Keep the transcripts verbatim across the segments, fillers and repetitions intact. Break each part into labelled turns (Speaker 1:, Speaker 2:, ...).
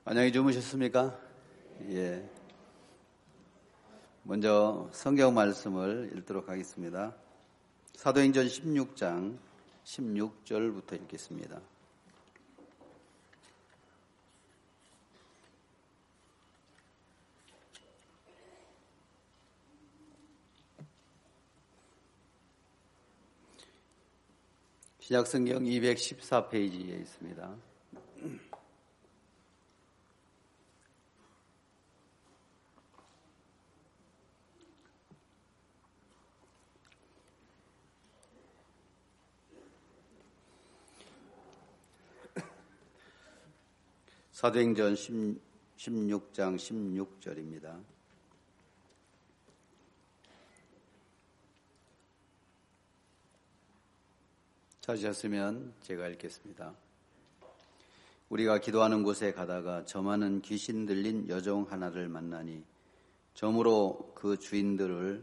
Speaker 1: 안녕히 주무셨습니까? 예. 먼저 성경 말씀을 읽도록 하겠습니다. 사도행전 십육 장 십육 절부터 읽겠습니다. 신약성경 이백십사 페이지에 있습니다. 사도행전 십육 장 십육 절입니다. 찾으셨으면 제가 읽겠습니다. 우리가 기도하는 곳에 가다가 점하는 귀신 들린 여종 하나를 만나니 점으로 그 주인들을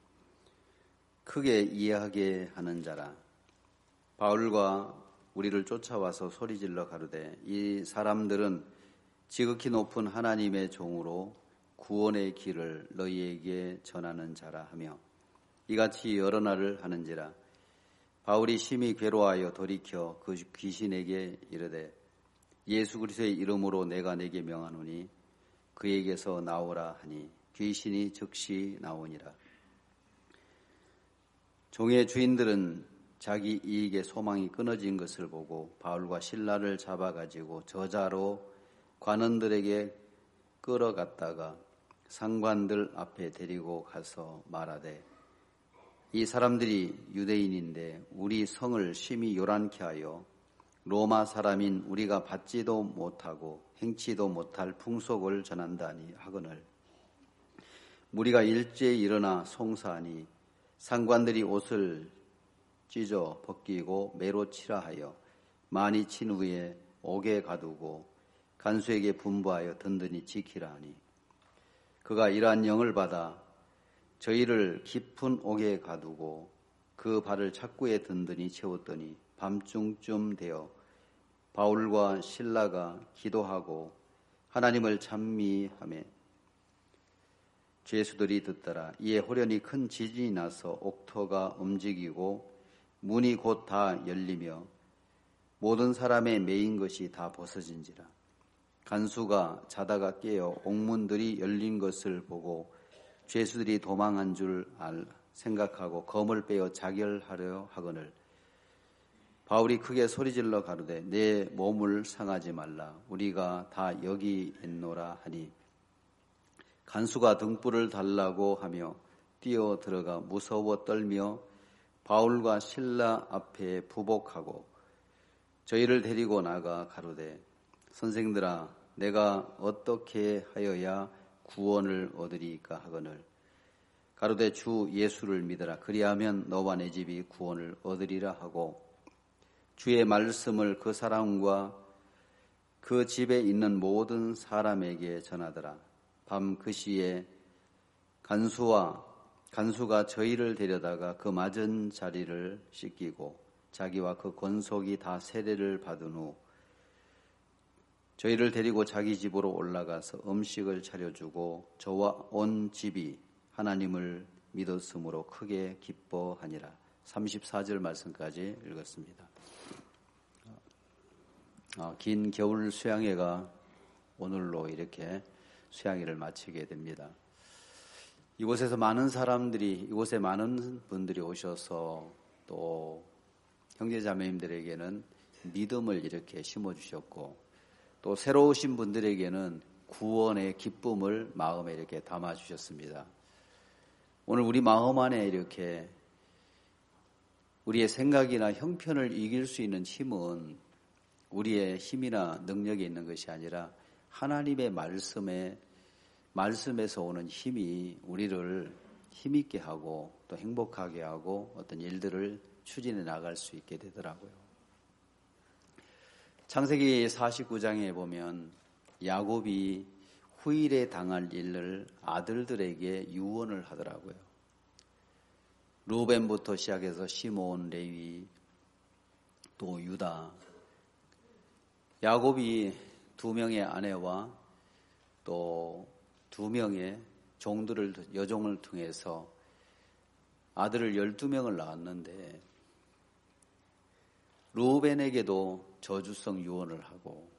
Speaker 1: 크게 이해하게 하는 자라. 바울과 우리를 쫓아와서 소리질러 가로되 이 사람들은 지극히 높은 하나님의 종으로 구원의 길을 너희에게 전하는 자라 하며 이같이 여러 날을 하는지라. 바울이 심히 괴로워하여 돌이켜 그 귀신에게 이르되 예수 그리스도의 이름으로 내가 네게 명하노니 그에게서 나오라 하니 귀신이 즉시 나오니라. 종의 주인들은 자기 이익의 소망이 끊어진 것을 보고 바울과 실라를 잡아가지고 저자로 관원들에게 끌어갔다가 상관들 앞에 데리고 가서 말하되 이 사람들이 유대인인데 우리 성을 심히 요란케 하여 로마 사람인 우리가 받지도 못하고 행치도 못할 풍속을 전한다니 하거늘 무리가 일제히 일어나 송사하니 상관들이 옷을 찢어 벗기고 매로 치라 하여 많이 친 후에 옥에 가두고 간수에게 분부하여 든든히 지키라 하니 그가 이러한 영을 받아 저희를 깊은 옥에 가두고 그 발을 착구에 든든히 채웠더니 밤중쯤 되어 바울과 실라가 기도하고 하나님을 찬미하며 죄수들이 듣더라. 이에 호련히 큰 지진이 나서 옥터가 움직이고 문이 곧 다 열리며 모든 사람의 매인 것이 다 벗어진지라. 간수가 자다가 깨어 옥문들이 열린 것을 보고 죄수들이 도망한 줄 알 생각하고 검을 빼어 자결하려 하거늘 바울이 크게 소리질러 가로되 내 몸을 상하지 말라. 우리가 다 여기 있노라 하니 간수가 등불을 달라고 하며 뛰어 들어가 무서워 떨며 바울과 실라 앞에 부복하고 저희를 데리고 나가 가로되 선생들아 내가 어떻게 하여야 구원을 얻으리까 하거늘 가로되 주 예수를 믿으라. 그리하면 너와 내 집이 구원을 얻으리라 하고 주의 말씀을 그 사람과 그 집에 있는 모든 사람에게 전하더라. 밤 그 시에 간수와 간수가 저희를 데려다가 그 맞은 자리를 씻기고 자기와 그 권속이 다 세례를 받은 후 저희를 데리고 자기 집으로 올라가서 음식을 차려주고 저와 온 집이 하나님을 믿었으므로 크게 기뻐하니라. 삼십사 절 말씀까지 읽었습니다. 어, 긴 겨울 수양회가 오늘로 이렇게 수양회를 마치게 됩니다. 이곳에서 많은 사람들이 이곳에 많은 분들이 오셔서 또 형제자매님들에게는 믿음을 이렇게 심어주셨고 또 새로 오신 분들에게는 구원의 기쁨을 마음에 이렇게 담아주셨습니다. 오늘 우리 마음 안에 이렇게 우리의 생각이나 형편을 이길 수 있는 힘은 우리의 힘이나 능력이 있는 것이 아니라 하나님의 말씀에, 말씀에서 오는 힘이 우리를 힘있게 하고 또 행복하게 하고 어떤 일들을 추진해 나갈 수 있게 되더라고요. 창세기 사십구 장에 보면 야곱이 후일에 당할 일을 아들들에게 유언을 하더라고요. 루벤부터 시작해서 시몬, 레위, 또 유다. 야곱이 두 명의 아내와 또 두 명의 종들을, 여종을 통해서 아들을 열두 명을 낳았는데 루벤에게도 저주성 유언을 하고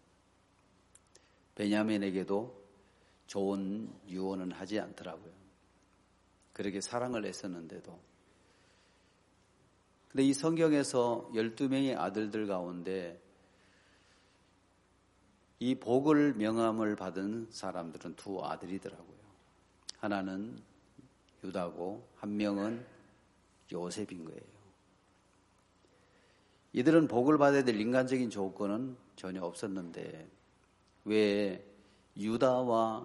Speaker 1: 베냐민에게도 좋은 유언은 하지 않더라고요. 그렇게 사랑을 했었는데도. 근데 이 성경에서 열두 명의 아들들 가운데 이 복을 명함을 받은 사람들은 두 아들이더라고요. 하나는 유다고 한 명은 요셉인 거예요. 이들은 복을 받아야 될 인간적인 조건은 전혀 없었는데 왜 유다와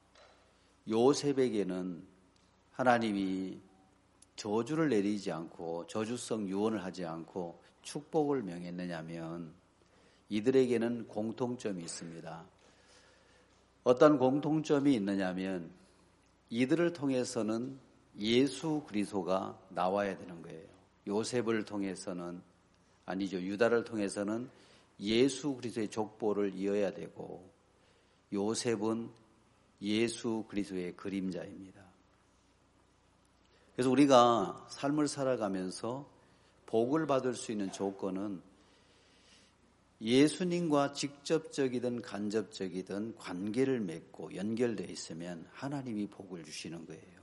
Speaker 1: 요셉에게는 하나님이 저주를 내리지 않고 저주성 유언을 하지 않고 축복을 명했느냐면 이들에게는 공통점이 있습니다. 어떤 공통점이 있느냐면 이들을 통해서는 예수 그리스도가 나와야 되는 거예요. 요셉을 통해서는 아니죠. 유다를 통해서는 예수 그리스도의 족보를 이어야 되고 요셉은 예수 그리스도의 그림자입니다. 그래서 우리가 삶을 살아가면서 복을 받을 수 있는 조건은 예수님과 직접적이든 간접적이든 관계를 맺고 연결되어 있으면 하나님이 복을 주시는 거예요.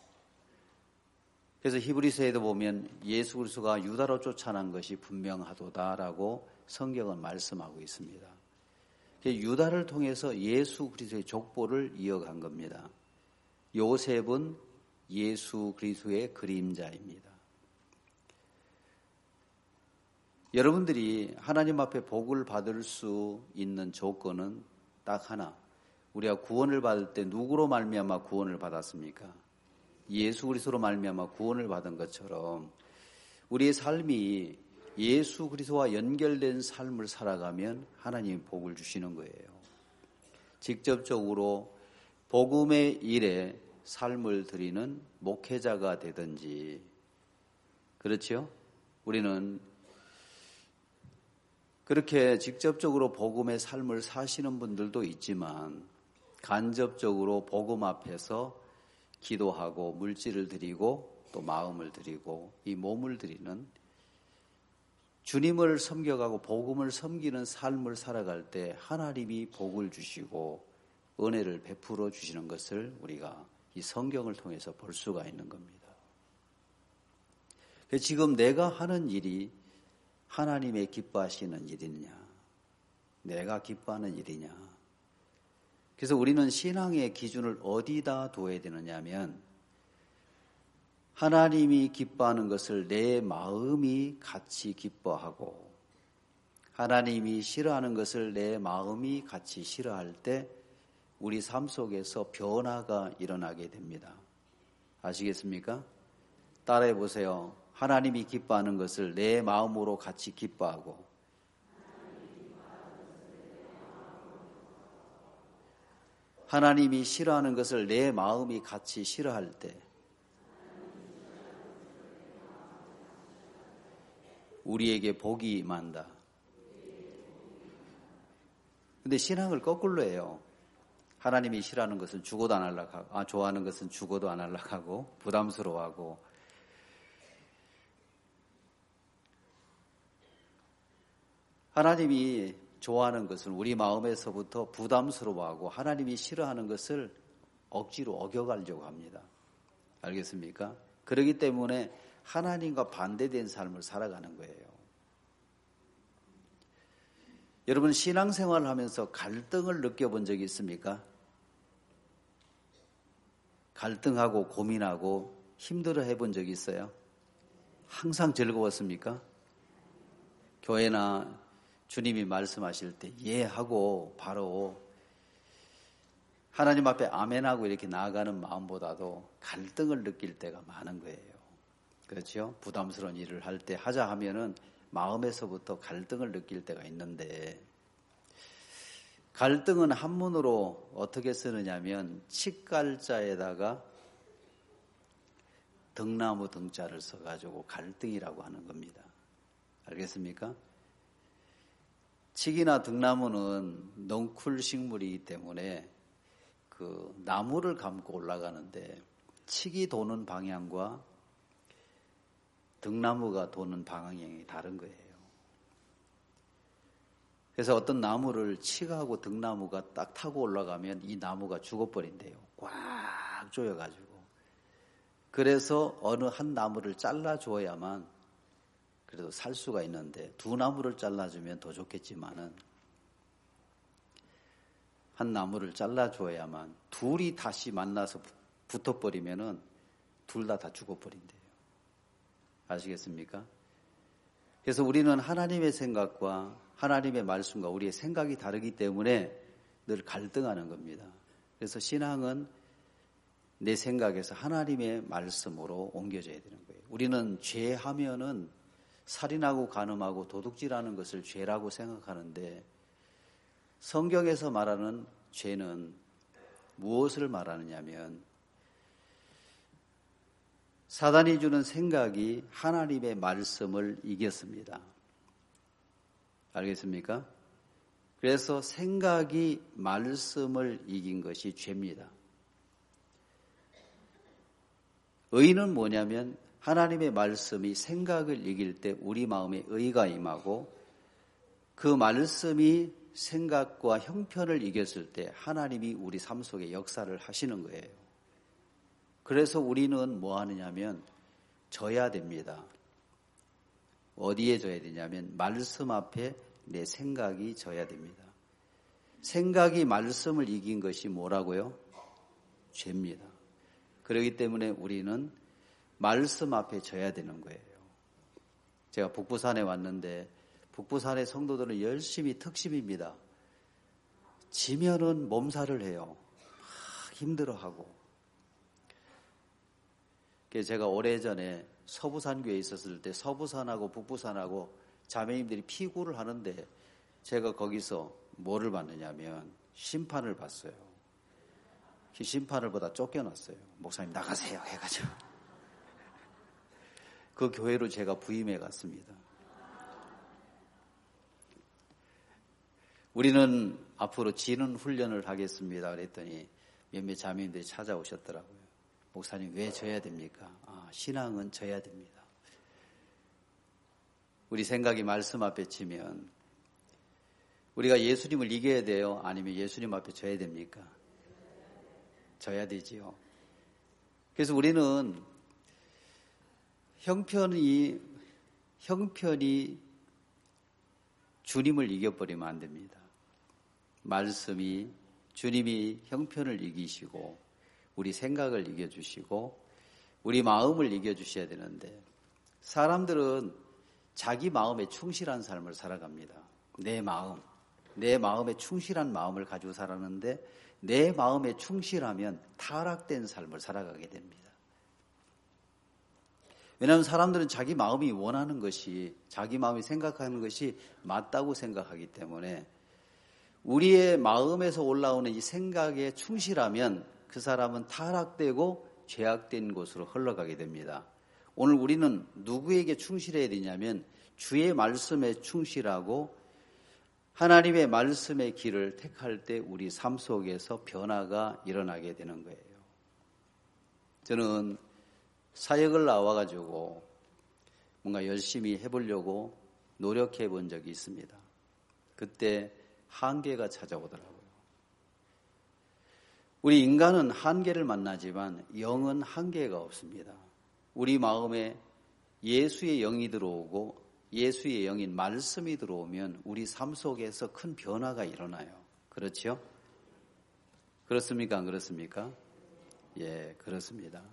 Speaker 1: 그래서 히브리서에도 보면 예수 그리스도가 유다로 쫓아난 것이 분명하도다라고 성경은 말씀하고 있습니다. 유다를 통해서 예수 그리스도의 족보를 이어간 겁니다. 요셉은 예수 그리스도의 그림자입니다. 여러분들이 하나님 앞에 복을 받을 수 있는 조건은 딱 하나. 우리가 구원을 받을 때 누구로 말미암아 구원을 받았습니까? 예수 그리스도로 말미암아 구원을 받은 것처럼 우리의 삶이 예수 그리스도와 연결된 삶을 살아가면 하나님이 복을 주시는 거예요. 직접적으로 복음의 일에 삶을 드리는 목회자가 되든지, 그렇죠? 우리는 그렇게 직접적으로 복음의 삶을 사시는 분들도 있지만 간접적으로 복음 앞에서 기도하고 물질을 드리고 또 마음을 드리고 이 몸을 드리는 주님을 섬겨가고 복음을 섬기는 삶을 살아갈 때 하나님이 복을 주시고 은혜를 베풀어 주시는 것을 우리가 이 성경을 통해서 볼 수가 있는 겁니다. 지금 내가 하는 일이 하나님의 기뻐하시는 일이냐, 내가 기뻐하는 일이냐. 그래서 우리는 신앙의 기준을 어디다 두어야 되느냐 하면 하나님이 기뻐하는 것을 내 마음이 같이 기뻐하고 하나님이 싫어하는 것을 내 마음이 같이 싫어할 때 우리 삶 속에서 변화가 일어나게 됩니다. 아시겠습니까? 따라해 보세요. 하나님이 기뻐하는 것을 내 마음으로 같이 기뻐하고 하나님이 싫어하는 것을 내 마음이 같이 싫어할 때 우리에게 복이 임한다. 근데 신앙을 거꾸로 해요. 하나님이 싫어하는 것은 죽어도 안 하려고 하고, 아, 좋아하는 것은 죽어도 안 하려고 하고, 부담스러워하고. 하나님이 좋아하는 것은 우리 마음에서부터 부담스러워하고 하나님이 싫어하는 것을 억지로 어겨가려고 합니다. 알겠습니까? 그렇기 때문에 하나님과 반대된 삶을 살아가는 거예요. 여러분 신앙생활을 하면서 갈등을 느껴본 적이 있습니까? 갈등하고 고민하고 힘들어 해본 적이 있어요? 항상 즐거웠습니까? 교회나 주님이 말씀하실 때 예 하고 바로 하나님 앞에 아멘하고 이렇게 나아가는 마음보다도 갈등을 느낄 때가 많은 거예요. 그렇죠? 부담스러운 일을 할 때 하자 하면은 마음에서부터 갈등을 느낄 때가 있는데 갈등은 한문으로 어떻게 쓰느냐면 칡갈자에다가 등나무 등자를 써가지고 갈등이라고 하는 겁니다. 알겠습니까? 칡이나 등나무는 넝쿨 식물이기 때문에 그 나무를 감고 올라가는데 칡이 도는 방향과 등나무가 도는 방향이 다른 거예요. 그래서 어떤 나무를 칡하고 등나무가 딱 타고 올라가면 이 나무가 죽어버린대요. 꽉 조여가지고. 그래서 어느 한 나무를 잘라줘야만 그래도 살 수가 있는데 두 나무를 잘라주면 더 좋겠지만은 한 나무를 잘라줘야만 둘이 다시 만나서 붙어버리면은 둘 다 다 죽어버린대요. 아시겠습니까? 그래서 우리는 하나님의 생각과 하나님의 말씀과 우리의 생각이 다르기 때문에 늘 갈등하는 겁니다. 그래서 신앙은 내 생각에서 하나님의 말씀으로 옮겨져야 되는 거예요. 우리는 죄하면은 살인하고 간음하고 도둑질하는 것을 죄라고 생각하는데 성경에서 말하는 죄는 무엇을 말하느냐면 사단이 주는 생각이 하나님의 말씀을 이겼습니다. 알겠습니까? 그래서 생각이 말씀을 이긴 것이 죄입니다. 의는 뭐냐면 하나님의 말씀이 생각을 이길 때 우리 마음에 의가 임하고 그 말씀이 생각과 형편을 이겼을 때 하나님이 우리 삶 속에 역사를 하시는 거예요. 그래서 우리는 뭐 하느냐면 져야 됩니다. 어디에 져야 되냐면 말씀 앞에 내 생각이 져야 됩니다. 생각이 말씀을 이긴 것이 뭐라고요? 죄입니다. 그렇기 때문에 우리는 말씀 앞에 져야 되는 거예요. 제가 북부산에 왔는데 북부산의 성도들은 열심히 특심입니다. 지면은 몸살을 해요. 막 힘들어하고. 제가 오래전에 서부산교에 있었을 때 서부산하고 북부산하고 자매님들이 피구를 하는데 제가 거기서 뭐를 봤느냐면 심판을 봤어요. 그 심판을 보다 쫓겨났어요. 목사님 나가세요 해가지고. 그 교회로 제가 부임해 갔습니다. 우리는 앞으로 지는 훈련을 하겠습니다. 그랬더니 몇몇 자매님들이 찾아오셨더라고요. 목사님 왜 져야 됩니까? 아, 신앙은 져야 됩니다. 우리 생각이 말씀 앞에 치면 우리가 예수님을 이겨야 돼요? 아니면 예수님 앞에 져야 됩니까? 져야 되지요. 그래서 우리는 형편이 형편이 주님을 이겨버리면 안 됩니다. 말씀이 주님이 형편을 이기시고 우리 생각을 이겨주시고 우리 마음을 이겨주셔야 되는데 사람들은 자기 마음에 충실한 삶을 살아갑니다. 내 마음, 내 마음에 충실한 마음을 가지고 살았는데 내 마음에 충실하면 타락된 삶을 살아가게 됩니다. 왜냐하면 사람들은 자기 마음이 원하는 것이 자기 마음이 생각하는 것이 맞다고 생각하기 때문에 우리의 마음에서 올라오는 이 생각에 충실하면 그 사람은 타락되고 죄악된 곳으로 흘러가게 됩니다. 오늘 우리는 누구에게 충실해야 되냐면 주의 말씀에 충실하고 하나님의 말씀의 길을 택할 때 우리 삶 속에서 변화가 일어나게 되는 거예요. 저는 사역을 나와가지고 뭔가 열심히 해보려고 노력해 본 적이 있습니다. 그때 한계가 찾아오더라고요. 우리 인간은 한계를 만나지만 영은 한계가 없습니다. 우리 마음에 예수의 영이 들어오고 예수의 영인 말씀이 들어오면 우리 삶 속에서 큰 변화가 일어나요. 그렇죠? 그렇습니까? 안 그렇습니까? 예, 그렇습니다.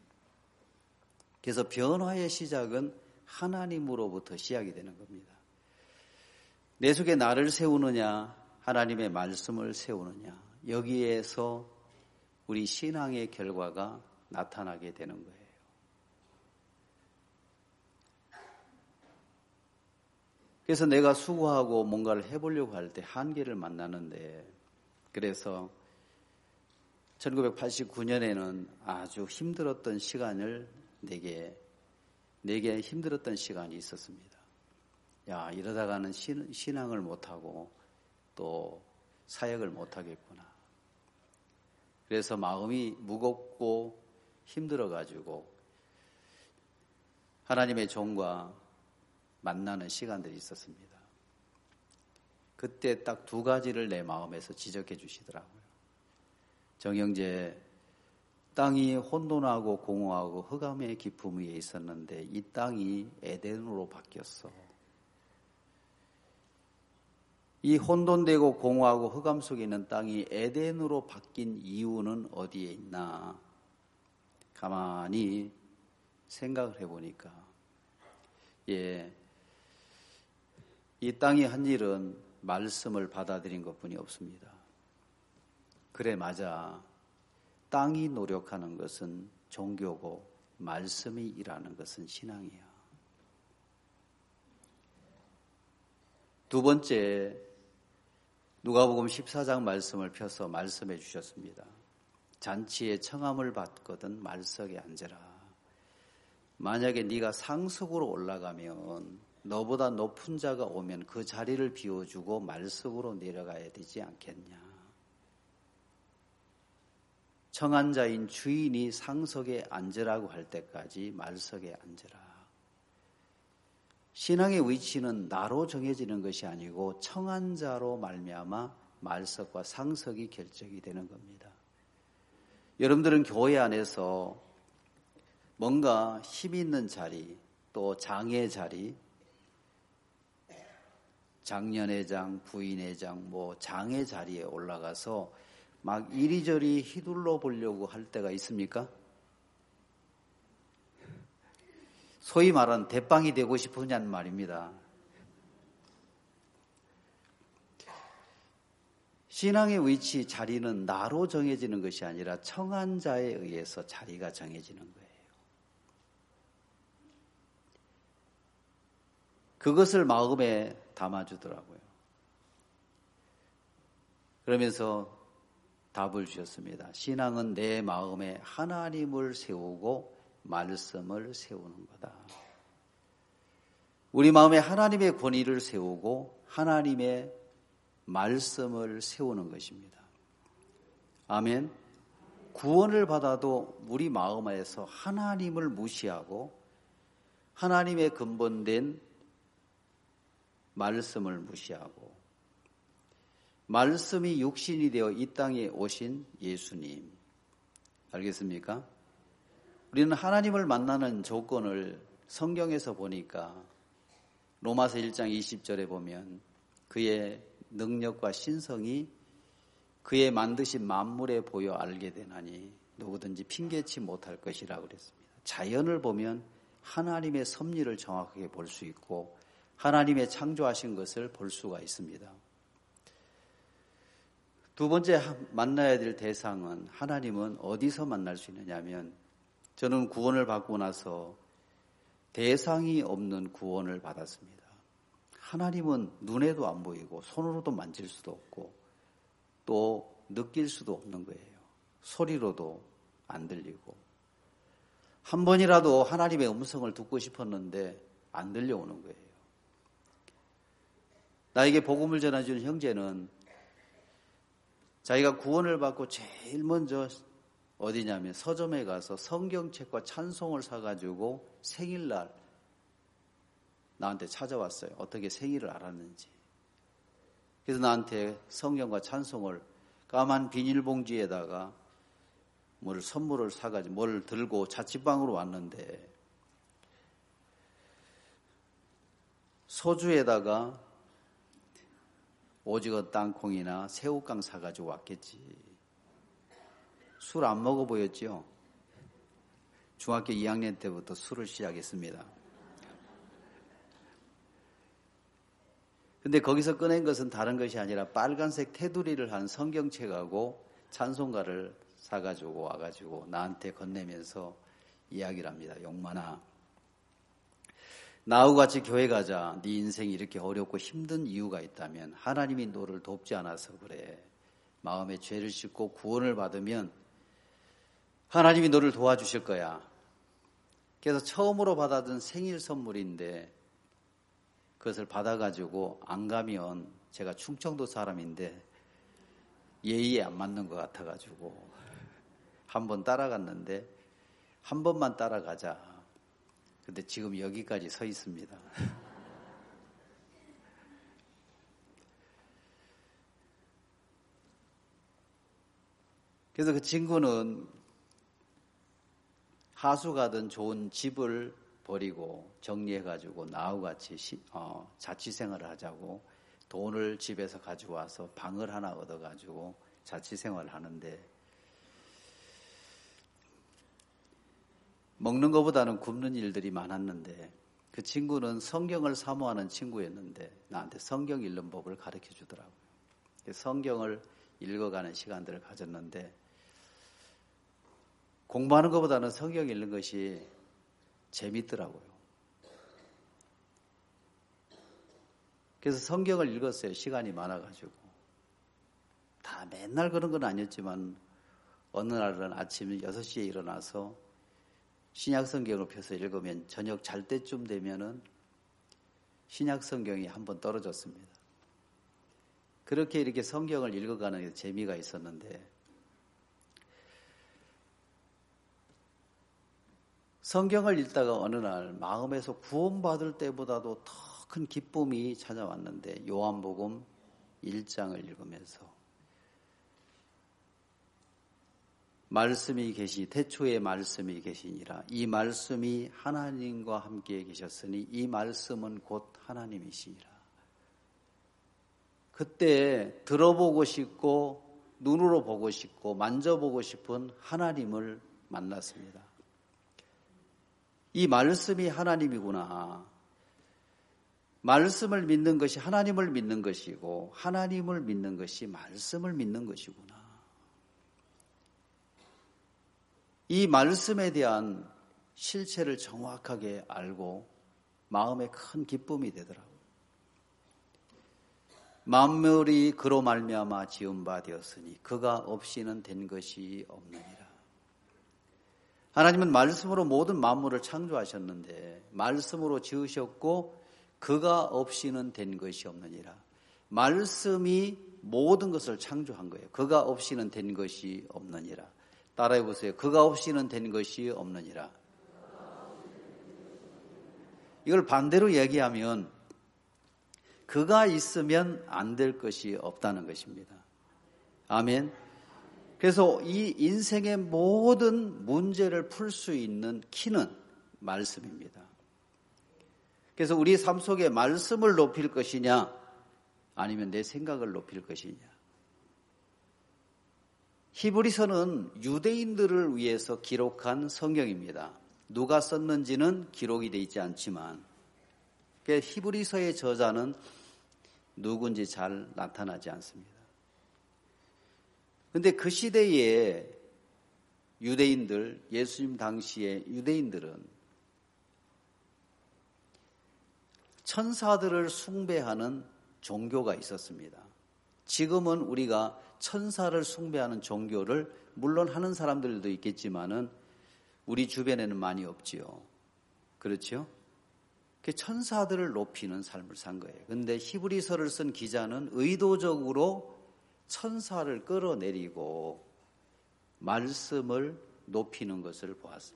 Speaker 1: 그래서 변화의 시작은 하나님으로부터 시작이 되는 겁니다. 내 속에 나를 세우느냐, 하나님의 말씀을 세우느냐, 여기에서 우리 신앙의 결과가 나타나게 되는 거예요. 그래서 내가 수고하고 뭔가를 해보려고 할 때 한계를 만나는데, 그래서 천구백팔십구 년에는 아주 힘들었던 시간을 내게, 내게 힘들었던 시간이 있었습니다. 야, 이러다가는 신, 신앙을 못하고 또 사역을 못하겠구나. 그래서 마음이 무겁고 힘들어가지고 하나님의 종과 만나는 시간들이 있었습니다. 그때 딱 두 가지를 내 마음에서 지적해 주시더라고요. 정영재, 땅이 혼돈하고 공허하고 흑암의 깊음 위에 있었는데 이 땅이 에덴으로 바뀌었어. 이 혼돈되고 공허하고 흑암 속에 있는 땅이 에덴으로 바뀐 이유는 어디에 있나? 가만히 생각을 해보니까, 예, 이 땅이 한 일은 말씀을 받아들인 것뿐이 없습니다. 그래, 맞아. 땅이 노력하는 것은 종교고 말씀이 일하는 것은 신앙이야. 두 번째, 누가복음 십사 장 말씀을 펴서 말씀해 주셨습니다. 잔치에 청함을 받거든 말석에 앉으라. 만약에 네가 상석으로 올라가면 너보다 높은 자가 오면 그 자리를 비워주고 말석으로 내려가야 되지 않겠냐. 청한 자인 주인이 상석에 앉으라고 할 때까지 말석에 앉으라. 신앙의 위치는 나로 정해지는 것이 아니고 청한 자로 말미암아 말석과 상석이 결정이 되는 겁니다. 여러분들은 교회 안에서 뭔가 힘 있는 자리, 또 장의 자리, 장년회장, 부인회장, 뭐 장의 자리에 올라가서 막 이리저리 휘둘러 보려고 할 때가 있습니까? 소위 말하는 대빵이 되고 싶으냐는 말입니다. 신앙의 위치, 자리는 나로 정해지는 것이 아니라 청한 자에 의해서 자리가 정해지는 거예요. 그것을 마음에 담아주더라고요. 그러면서 답을 주셨습니다. 신앙은 내 마음에 하나님을 세우고 말씀을 세우는 거다. 우리 마음에 하나님의 권위를 세우고 하나님의 말씀을 세우는 것입니다. 아멘. 구원을 받아도 우리 마음 안에서 하나님을 무시하고 하나님의 근본된 말씀을 무시하고 말씀이 육신이 되어 이 땅에 오신 예수님. 알겠습니까? 우리는 하나님을 만나는 조건을 성경에서 보니까 로마서 일 장 이십 절에 보면 그의 능력과 신성이 그의 만드신 만물에 보여 알게 되나니 누구든지 핑계치 못할 것이라고 그랬습니다. 자연을 보면 하나님의 섭리를 정확하게 볼 수 있고 하나님의 창조하신 것을 볼 수가 있습니다. 두 번째 만나야 될 대상은 하나님은 어디서 만날 수 있느냐 하면 저는 구원을 받고 나서 대상이 없는 구원을 받았습니다. 하나님은 눈에도 안 보이고 손으로도 만질 수도 없고 또 느낄 수도 없는 거예요. 소리로도 안 들리고 한 번이라도 하나님의 음성을 듣고 싶었는데 안 들려오는 거예요. 나에게 복음을 전해주는 형제는 자기가 구원을 받고 제일 먼저 어디냐면 서점에 가서 성경책과 찬송을 사가지고 생일날 나한테 찾아왔어요. 어떻게 생일을 알았는지. 그래서 나한테 성경과 찬송을 까만 비닐봉지에다가 뭘 선물을 사가지고 뭘 들고 자취방으로 왔는데 소주에다가 오징어 땅콩이나 새우깡 사가지고 왔겠지. 술 안 먹어 보였죠? 중학교 이 학년 때부터 술을 시작했습니다. 근데 거기서 꺼낸 것은 다른 것이 아니라 빨간색 테두리를 한 성경책하고 찬송가를 사가지고 와가지고 나한테 건네면서 이야기를 합니다. 용만아, 나하고 같이 교회 가자. 네 인생이 이렇게 어렵고 힘든 이유가 있다면 하나님이 너를 돕지 않아서 그래. 마음에 죄를 씻고 구원을 받으면 하나님이 너를 도와주실 거야. 그래서 처음으로 받아든 생일 선물인데 그것을 받아가지고 안 가면 제가 충청도 사람인데 예의에 안 맞는 것 같아가지고 한 번 따라갔는데 한 번만 따라가자. 근데 지금 여기까지 서 있습니다. 그래서 그 친구는 하수 가든 좋은 집을 버리고 정리해가지고 나하고 같이 시, 어, 자취생활을 하자고 돈을 집에서 가지고 와서 방을 하나 얻어가지고 자취생활을 하는데 먹는 것보다는 굶는 일들이 많았는데 그 친구는 성경을 사모하는 친구였는데 나한테 성경 읽는 법을 가르쳐 주더라고요. 성경을 읽어가는 시간들을 가졌는데 공부하는 것보다는 성경 읽는 것이 재밌더라고요. 그래서 성경을 읽었어요. 시간이 많아가지고. 다 맨날 그런 건 아니었지만 어느 날은 아침 여섯 시에 일어나서 신약 성경을 펴서 읽으면 저녁 잘 때쯤 되면은 신약 성경이 한번 떨어졌습니다. 그렇게 이렇게 성경을 읽어가는 재미가 있었는데 성경을 읽다가 어느 날 마음에서 구원받을 때보다도 더 큰 기쁨이 찾아왔는데 요한복음 일 장을 읽으면서 말씀이 계시 태초에 말씀이 계시니라 이 말씀이 하나님과 함께 계셨으니 이 말씀은 곧 하나님이시니라. 그때 들어보고 싶고 눈으로 보고 싶고 만져보고 싶은 하나님을 만났습니다. 이 말씀이 하나님이구나. 말씀을 믿는 것이 하나님을 믿는 것이고 하나님을 믿는 것이 말씀을 믿는 것이구나. 이 말씀에 대한 실체를 정확하게 알고 마음에 큰 기쁨이 되더라고요. 만물이 그로 말미암아 지은 바 되었으니 그가 없이는 된 것이 없느니라. 하나님은 말씀으로 모든 만물을 창조하셨는데 말씀으로 지으셨고 그가 없이는 된 것이 없느니라. 말씀이 모든 것을 창조한 거예요. 그가 없이는 된 것이 없느니라. 따라해 보세요. 그가 없이는 된 것이 없느니라. 이걸 반대로 얘기하면 그가 있으면 안 될 것이 없다는 것입니다. 아멘. 그래서 이 인생의 모든 문제를 풀 수 있는 키는 말씀입니다. 그래서 우리 삶 속에 말씀을 높일 것이냐 아니면 내 생각을 높일 것이냐. 히브리서는 유대인들을 위해서 기록한 성경입니다. 누가 썼는지는 기록이 되어 있지 않지만 히브리서의 저자는 누군지 잘 나타나지 않습니다. 그런데 그 시대에 유대인들, 예수님 당시의 유대인들은 천사들을 숭배하는 종교가 있었습니다. 지금은 우리가 천사를 숭배하는 종교를 물론 하는 사람들도 있겠지만은 우리 주변에는 많이 없지요. 그렇죠? 천사들을 높이는 삶을 산 거예요. 그런데 히브리서를 쓴 기자는 의도적으로 천사를 끌어내리고 말씀을 높이는 것을 보았습니다.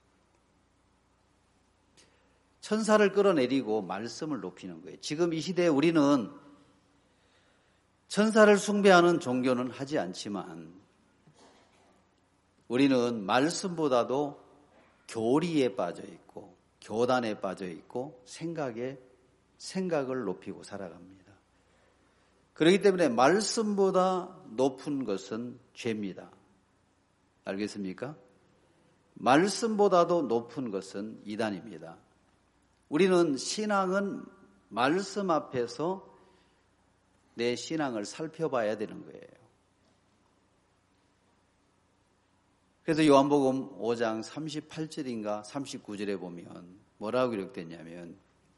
Speaker 1: 천사를 끌어내리고 말씀을 높이는 거예요. 지금 이 시대에 우리는 천사를 숭배하는 종교는 하지 않지만 우리는 말씀보다도 교리에 빠져 있고 교단에 빠져 있고 생각에 생각을 높이고 살아갑니다. 그렇기 때문에 말씀보다 높은 것은 죄입니다. 알겠습니까? 말씀보다도 높은 것은 이단입니다. 우리는 신앙은 말씀 앞에서 내 신앙을 살펴봐야 되는 거예요. 그래서 요한복음 오 장 삼십팔 절인가 삼십구 절에 보면 뭐라고 기록됐냐면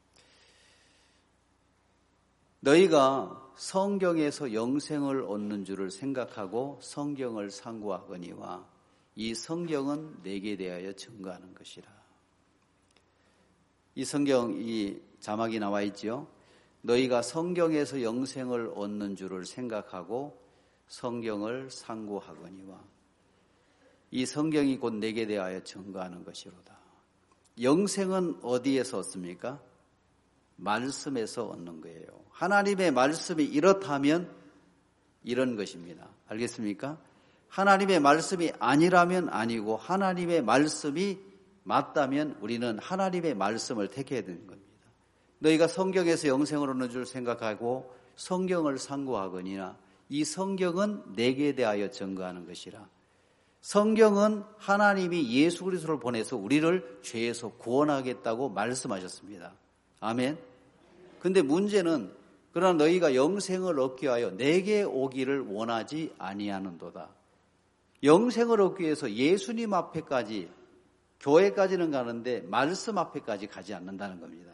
Speaker 1: 너희가 성경에서 영생을 얻는 줄을 생각하고 성경을 상고하거니와 이 성경은 내게 대하여 증거하는 것이라. 이 성경 이 자막이 나와 있죠. 너희가 성경에서 영생을 얻는 줄을 생각하고 성경을 상고하거니와 이 성경이 곧 내게 대하여 증거하는 것이로다. 영생은 어디에서 얻습니까? 말씀에서 얻는 거예요. 하나님의 말씀이 이렇다면 이런 것입니다. 알겠습니까? 하나님의 말씀이 아니라면 아니고 하나님의 말씀이 맞다면 우리는 하나님의 말씀을 택해야 되는 겁니다. 너희가 성경에서 영생을 얻는 줄 생각하고 성경을 상고하거니와 이 성경은 내게 대하여 증거하는 것이라. 성경은 하나님이 예수 그리스도를 보내서 우리를 죄에서 구원하겠다고 말씀하셨습니다. 아멘. 근데 문제는 그러나 너희가 영생을 얻기 위하여 내게 오기를 원하지 아니하는도다. 영생을 얻기 위해서 예수님 앞에까지 교회까지는 가는데 말씀 앞에까지 가지 않는다는 겁니다.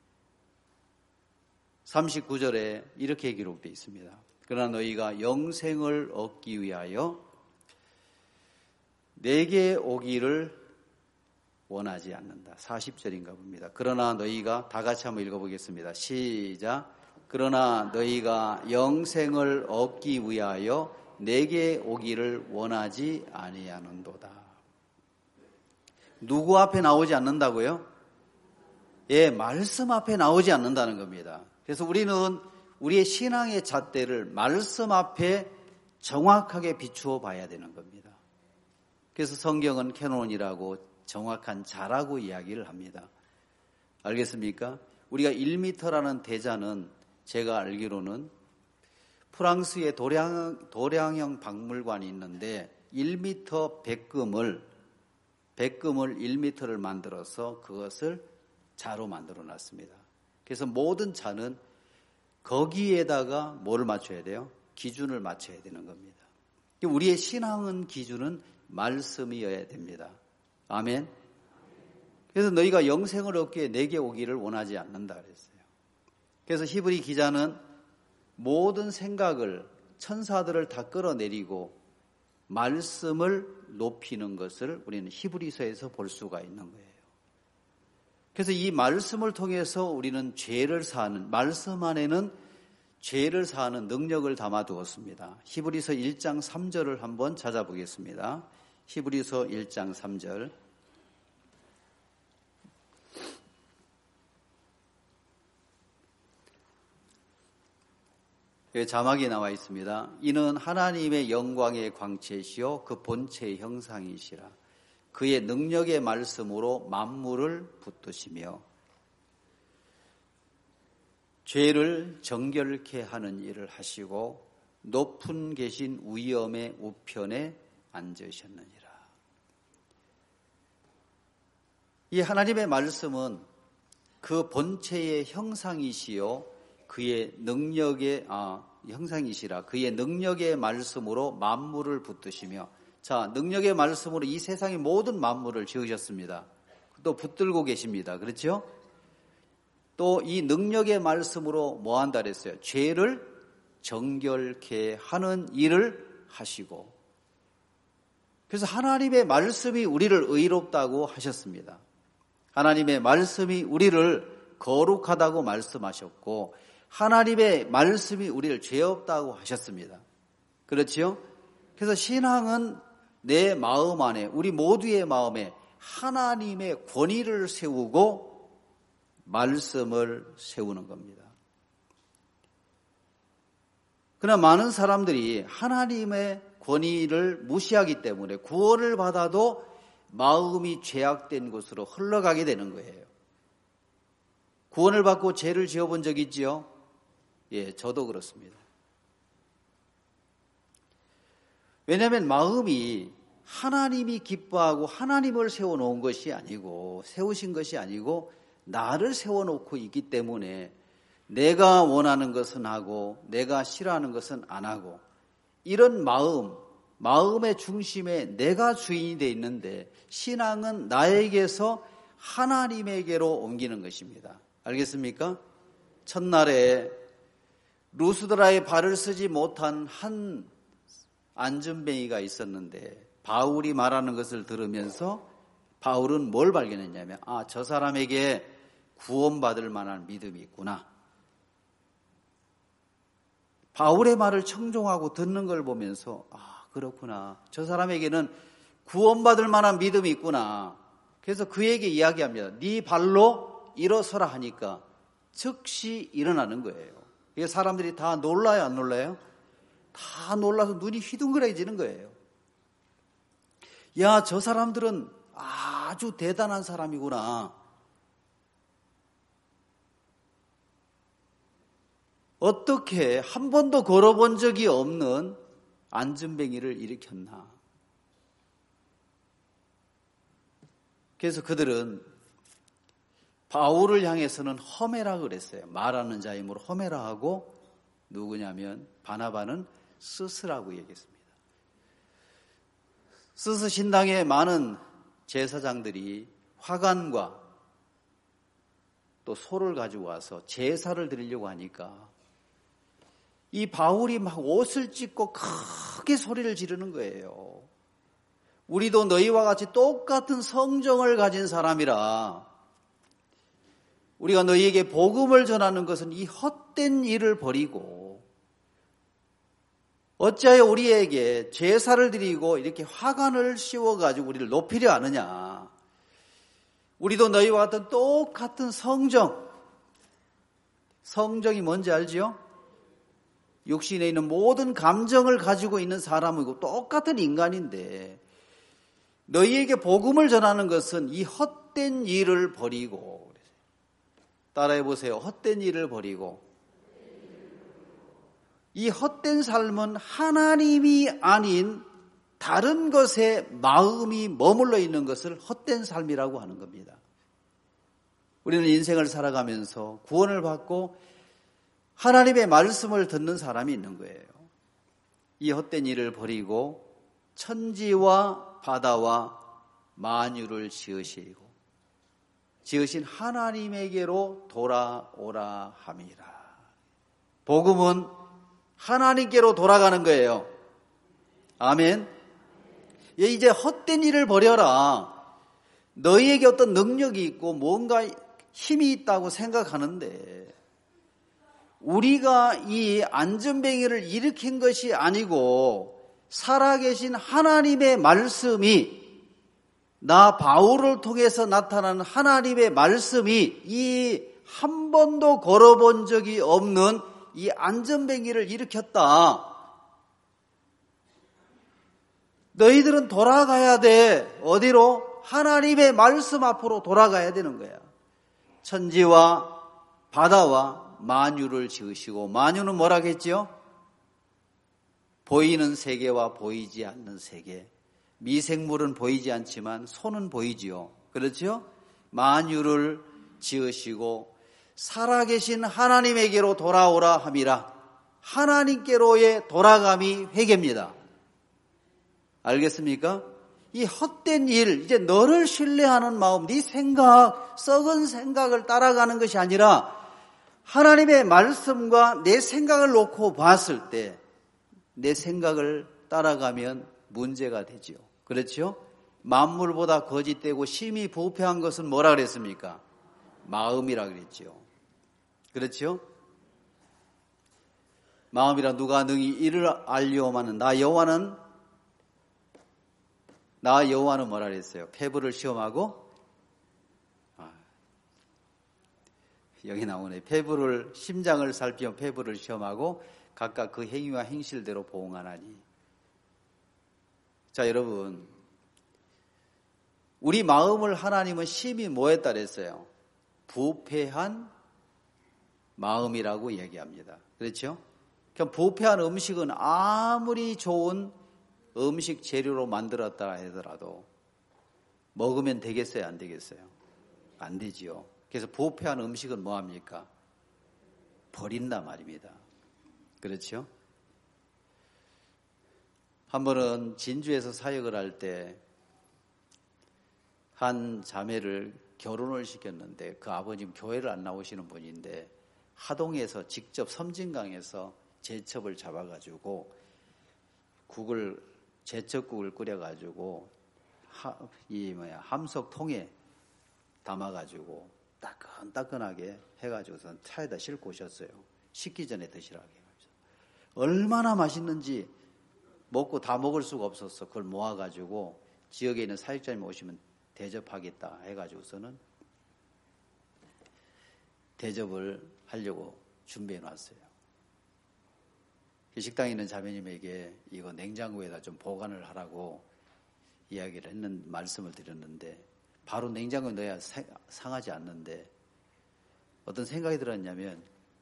Speaker 1: 삼십구 절에 이렇게 기록되어 있습니다. 그러나 너희가 영생을 얻기 위하여 내게 오기를 원하지 않는다. 사십 절인가 봅니다. 그러나 너희가 다 같이 한번 읽어보겠습니다. 시작. 그러나 너희가 영생을 얻기 위하여 내게 오기를 원하지 아니하는도다. 누구 앞에 나오지 않는다고요? 예, 말씀 앞에 나오지 않는다는 겁니다. 그래서 우리는 우리의 신앙의 잣대를 말씀 앞에 정확하게 비추어 봐야 되는 겁니다. 그래서 성경은 캐논이라고 정확한 자라고 이야기를 합니다. 알겠습니까? 우리가 일 미터라는 대자는 제가 알기로는 프랑스의 도량, 도량형 박물관이 있는데 일 미터 백금을 백금을 일 미터를 만들어서 그것을 자로 만들어 놨습니다. 그래서 모든 자는 거기에다가 뭐를 맞춰야 돼요? 기준을 맞춰야 되는 겁니다. 우리의 신앙은 기준은 말씀이어야 됩니다. 아멘. 그래서 너희가 영생을 얻기에 내게 오기를 원하지 않는다 그랬어요. 그래서 히브리 기자는 모든 생각을 천사들을 다 끌어내리고 말씀을 높이는 것을 우리는 히브리서에서 볼 수가 있는 거예요. 그래서 이 말씀을 통해서 우리는 죄를 사하는, 말씀 안에는 죄를 사하는 능력을 담아두었습니다. 히브리서 일 장 삼 절을 한번 찾아보겠습니다. 히브리서 일 장 삼 절. 여기 자막이 나와 있습니다. 이는 하나님의 영광의 광채시요 그 본체의 형상이시라. 그의 능력의 말씀으로 만물을 붙드시며 죄를 정결케 하는 일을 하시고 높은 계신 위엄의 우편에 앉으셨느니라. 이 하나님의 말씀은 그 본체의 형상이시요 그의 능력의 아, 형상이시라. 그의 능력의 말씀으로 만물을 붙드시며, 자, 능력의 말씀으로 이 세상의 모든 만물을 지으셨습니다. 또 붙들고 계십니다. 그렇죠? 또 이 능력의 말씀으로 뭐 한다 그랬어요? 죄를 정결케 하는 일을 하시고. 그래서 하나님의 말씀이 우리를 의롭다고 하셨습니다. 하나님의 말씀이 우리를 거룩하다고 말씀하셨고, 하나님의 말씀이 우리를 죄 없다고 하셨습니다. 그렇지요? 그래서 신앙은 내 마음 안에, 우리 모두의 마음에 하나님의 권위를 세우고 말씀을 세우는 겁니다. 그러나 많은 사람들이 하나님의 권위를 무시하기 때문에 구원을 받아도 마음이 죄악된 곳으로 흘러가게 되는 거예요. 구원을 받고 죄를 지어본 적 있지요? 예, 저도 그렇습니다. 왜냐하면 마음이 하나님이 기뻐하고 하나님을 세워놓은 것이 아니고, 세우신 것이 아니고 나를 세워놓고 있기 때문에 내가 원하는 것은 하고 내가 싫어하는 것은 안 하고, 이런 마음, 마음의 중심에 내가 주인이 되어 있는데 신앙은 나에게서 하나님에게로 옮기는 것입니다. 알겠습니까? 첫날에 루스드라의 발을 쓰지 못한 한 안전뱅이가 있었는데 바울이 말하는 것을 들으면서 바울은 뭘 발견했냐면, 아, 저 사람에게 구원받을 만한 믿음이 있구나. 바울의 말을 청종하고 듣는 걸 보면서 아, 그렇구나. 저 사람에게는 구원받을 만한 믿음이 있구나. 그래서 그에게 이야기합니다. 네 발로 일어서라 하니까 즉시 일어나는 거예요. 이게 사람들이 다 놀라요, 안 놀라요? 다 놀라서 눈이 휘둥그레지는 거예요. 야, 저 사람들은 아주 대단한 사람이구나. 어떻게 한 번도 걸어본 적이 없는 안전뱅이를 일으켰나. 그래서 그들은 바울을 향해서는 허메라 그랬어요. 말하는 자이므로 허메라 하고 누구냐면 바나바는 스스라고 얘기했습니다. 스스 신당의 많은 제사장들이 화관과 또 소를 가지고 와서 제사를 드리려고 하니까 이 바울이 막 옷을 찢고 크게 소리를 지르는 거예요. 우리도 너희와 같이 똑같은 성정을 가진 사람이라 우리가 너희에게 복음을 전하는 것은 이 헛된 일을 버리고 어찌하여 우리에게 제사를 드리고 이렇게 화관을 씌워가지고 우리를 높이려 하느냐. 우리도 너희와 같은 똑같은 성정. 성정이 뭔지 알지요? 육신에 있는 모든 감정을 가지고 있는 사람이고 똑같은 인간인데 너희에게 복음을 전하는 것은 이 헛된 일을 버리고 따라해 보세요. 헛된 일을 버리고 이 헛된 삶은 하나님이 아닌 다른 것에 마음이 머물러 있는 것을 헛된 삶이라고 하는 겁니다. 우리는 인생을 살아가면서 구원을 받고 하나님의 말씀을 듣는 사람이 있는 거예요. 이 헛된 일을 버리고 천지와 바다와 만유를 지으시고 지으신 하나님에게로 돌아오라 함이라. 복음은 하나님께로 돌아가는 거예요. 아멘. 이제 헛된 일을 버려라. 너희에게 어떤 능력이 있고 뭔가 힘이 있다고 생각하는데 우리가 이 안전뱅이를 일으킨 것이 아니고 살아계신 하나님의 말씀이 나 바울을 통해서 나타나는 하나님의 말씀이 이 한 번도 걸어본 적이 없는 이 안전뱅이를 일으켰다. 너희들은 돌아가야 돼. 어디로? 하나님의 말씀 앞으로 돌아가야 되는 거야. 천지와 바다와 만유를 지으시고 만유는 뭐라겠지요? 보이는 세계와 보이지 않는 세계. 미생물은 보이지 않지만 손은 보이지요. 그렇죠? 만유를 지으시고 살아계신 하나님에게로 돌아오라 함이라. 하나님께로의 돌아감이 회개입니다. 알겠습니까? 이 헛된 일, 이제 너를 신뢰하는 마음, 네 생각, 썩은 생각을 따라가는 것이 아니라 하나님의 말씀과 내 생각을 놓고 봤을 때 내 생각을 따라가면 문제가 되지요. 그렇죠? 만물보다 거짓되고 심히 부패한 것은 뭐라 그랬습니까? 마음이라 그랬죠. 그렇죠? 마음이라 누가 능히 이를 알리오마는 나 여호와는 나 여호와는 뭐라 그랬어요? 폐부를 시험하고 아, 여기 나오네. 폐부를 심장을 살피며 폐부를 시험하고 각각 그 행위와 행실대로 보응하나니. 자, 여러분, 우리 마음을 하나님은 심히 뭐에 따랐어요? 부패한 마음이라고 얘기합니다. 그렇죠? 그럼 부패한 음식은 아무리 좋은 음식 재료로 만들었다 하더라도 먹으면 되겠어요? 안 되겠어요? 안 되지요. 그래서 부패한 음식은 뭐합니까? 버린단 말입니다. 그렇죠? 한 번은 진주에서 사역을 할 때 한 자매를 결혼을 시켰는데 그 아버님 교회를 안 나오시는 분인데 하동에서 직접 섬진강에서 제첩을 잡아가지고 국을 제첩국을 끓여가지고 하, 이 뭐야 함석통에 담아가지고 따끈따끈하게 해가지고서 차에다 싣고 오셨어요. 식기 전에 드시라고 해가지고. 얼마나 맛있는지 먹고 다 먹을 수가 없었어. 그걸 모아가지고 지역에 있는 사역자님 오시면 대접하겠다 해가지고서는 대접을 하려고 준비해 놨어요. 식당에 있는 자매님에게 이거 냉장고에다 좀 보관을 하라고 이야기를 했는, 말씀을 드렸는데, 바로 냉장고에 넣어야 상하지 않는데, 어떤 생각이 들었냐면,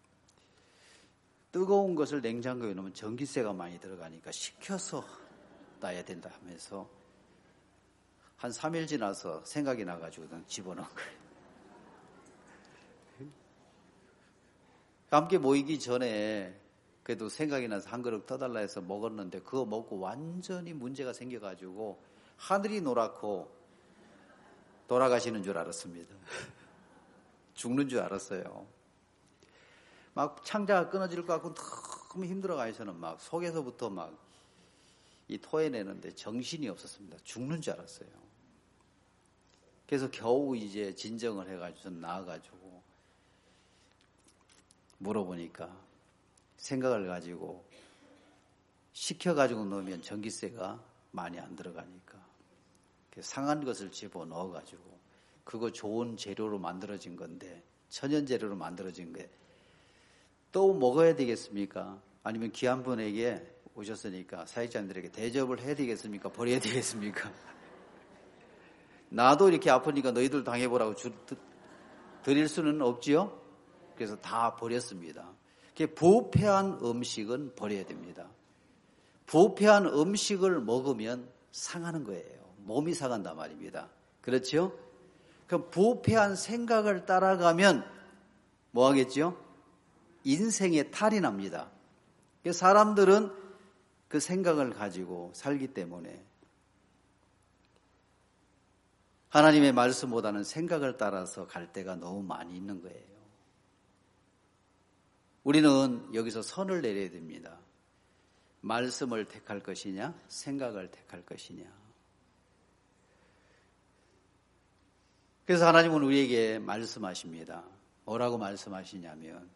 Speaker 1: 뜨거운 것을 냉장고에 넣으면 전기세가 많이 들어가니까 식혀서 놔야 된다 하면서, 한 삼 일 지나서 생각이 나가지고 그냥 집어넣은 거예요. 함께 모이기 전에 그래도 생각이 나서 한 그릇 떠달라 해서 먹었는데 그거 먹고 완전히 문제가 생겨가지고 하늘이 노랗고 돌아가시는 줄 알았습니다. 죽는 줄 알았어요. 막 창자가 끊어질 것 같고 너무 힘들어가서는 막 속에서부터 막 이 토해내는데 정신이 없었습니다. 죽는 줄 알았어요. 그래서 겨우 이제 진정을 해가지고 나와가지고 물어보니까 생각을 가지고 식혀가지고 넣으면 전기세가 많이 안 들어가니까 상한 것을 집어넣어가지고 그거 좋은 재료로 만들어진 건데 천연 재료로 만들어진 게 또 먹어야 되겠습니까? 아니면 귀한 분에게 오셨으니까 사역자님들에게 대접을 해야 되겠습니까? 버려야 되겠습니까? 나도 이렇게 아프니까 너희들 당해보라고 주, 드릴 수는 없지요? 그래서 다 버렸습니다. 부패한 음식은 버려야 됩니다. 부패한 음식을 먹으면 상하는 거예요. 몸이 상한단 말입니다. 그렇죠? 그럼 부패한 생각을 따라가면 뭐 하겠죠? 인생에 탈이 납니다. 사람들은 그 생각을 가지고 살기 때문에 하나님의 말씀보다는 생각을 따라서 갈 때가 너무 많이 있는 거예요. 우리는 여기서 선을 내려야 됩니다. 말씀을 택할 것이냐, 생각을 택할 것이냐. 그래서 하나님은 우리에게 말씀하십니다. 뭐라고 말씀하시냐면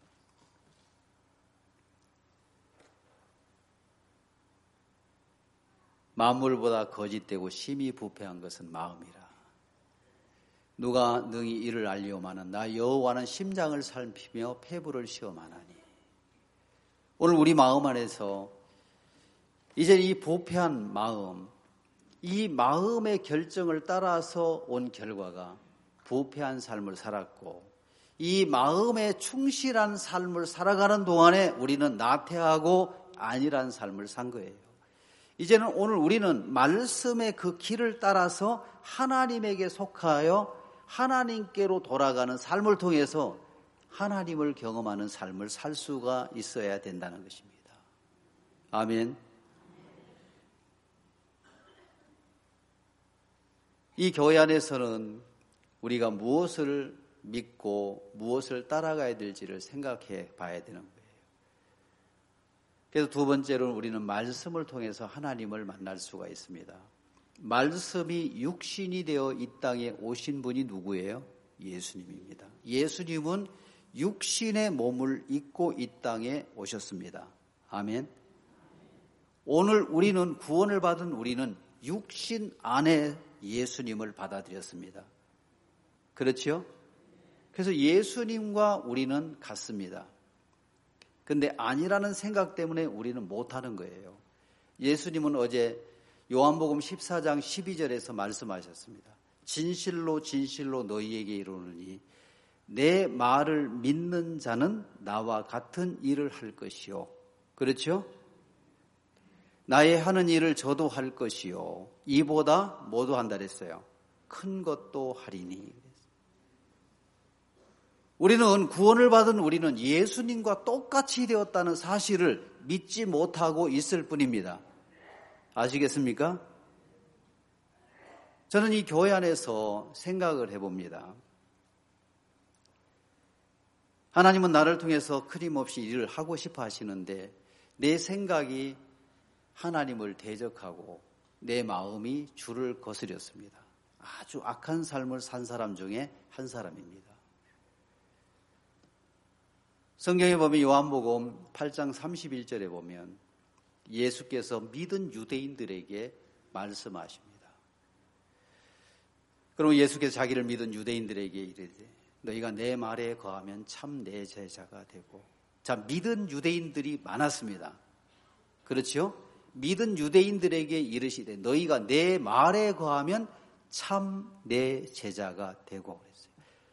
Speaker 1: 만물보다 거짓되고 심히 부패한 것은 마음이라. 누가 능히 이를 알리오마는 나 여호와는 심장을 살피며 폐부를 시험하나니. 오늘 우리 마음 안에서 이제 이 부패한 마음, 이 마음의 결정을 따라서 온 결과가 부패한 삶을 살았고 이 마음에 충실한 삶을 살아가는 동안에 우리는 나태하고 안일한 삶을 산 거예요. 이제는 오늘 우리는 말씀의 그 길을 따라서 하나님에게 속하여 하나님께로 돌아가는 삶을 통해서 하나님을 경험하는 삶을 살 수가 있어야 된다는 것입니다. 아멘. 이 교회 안에서는 우리가 무엇을 믿고 무엇을 따라가야 될지를 생각해 봐야 되는 거예요. 그래서 두 번째로는 우리는 말씀을 통해서 하나님을 만날 수가 있습니다. 말씀이 육신이 되어 이 땅에 오신 분이 누구예요? 예수님입니다. 예수님은 육신의 몸을 입고 이 땅에 오셨습니다. 아멘. 오늘 우리는 구원을 받은 우리는 육신 안에 예수님을 받아들였습니다. 그렇죠? 그래서 예수님과 우리는 같습니다. 근데 아니라는 생각 때문에 우리는 못하는 거예요. 예수님은 어제 요한복음 십사 장 십이 절에서 말씀하셨습니다. 진실로 진실로 너희에게 이르노니 내 말을 믿는 자는 나와 같은 일을 할 것이요. 그렇죠? 나의 하는 일을 저도 할 것이요. 이보다 뭐도 한다 그랬어요. 큰 것도 하리니. 우리는 구원을 받은 우리는 예수님과 똑같이 되었다는 사실을 믿지 못하고 있을 뿐입니다. 아시겠습니까? 저는 이 교회 안에서 생각을 해봅니다. 하나님은 나를 통해서 끊임없이 일을 하고 싶어 하시는데 내 생각이 하나님을 대적하고 내 마음이 주를 거스렸습니다. 아주 악한 삶을 산 사람 중에 한 사람입니다. 성경에 보면 요한복음 팔 장 삼십일 절에 보면 예수께서 믿은 유대인들에게 말씀하십니다. 그럼 예수께서 자기를 믿은 유대인들에게 이르되 너희가 내 말에 거하면 참 내 제자가 되고. 자, 믿은 유대인들이 많았습니다. 그렇죠? 믿은 유대인들에게 이르시되 너희가 내 말에 거하면 참 내 제자가 되고 그랬어요.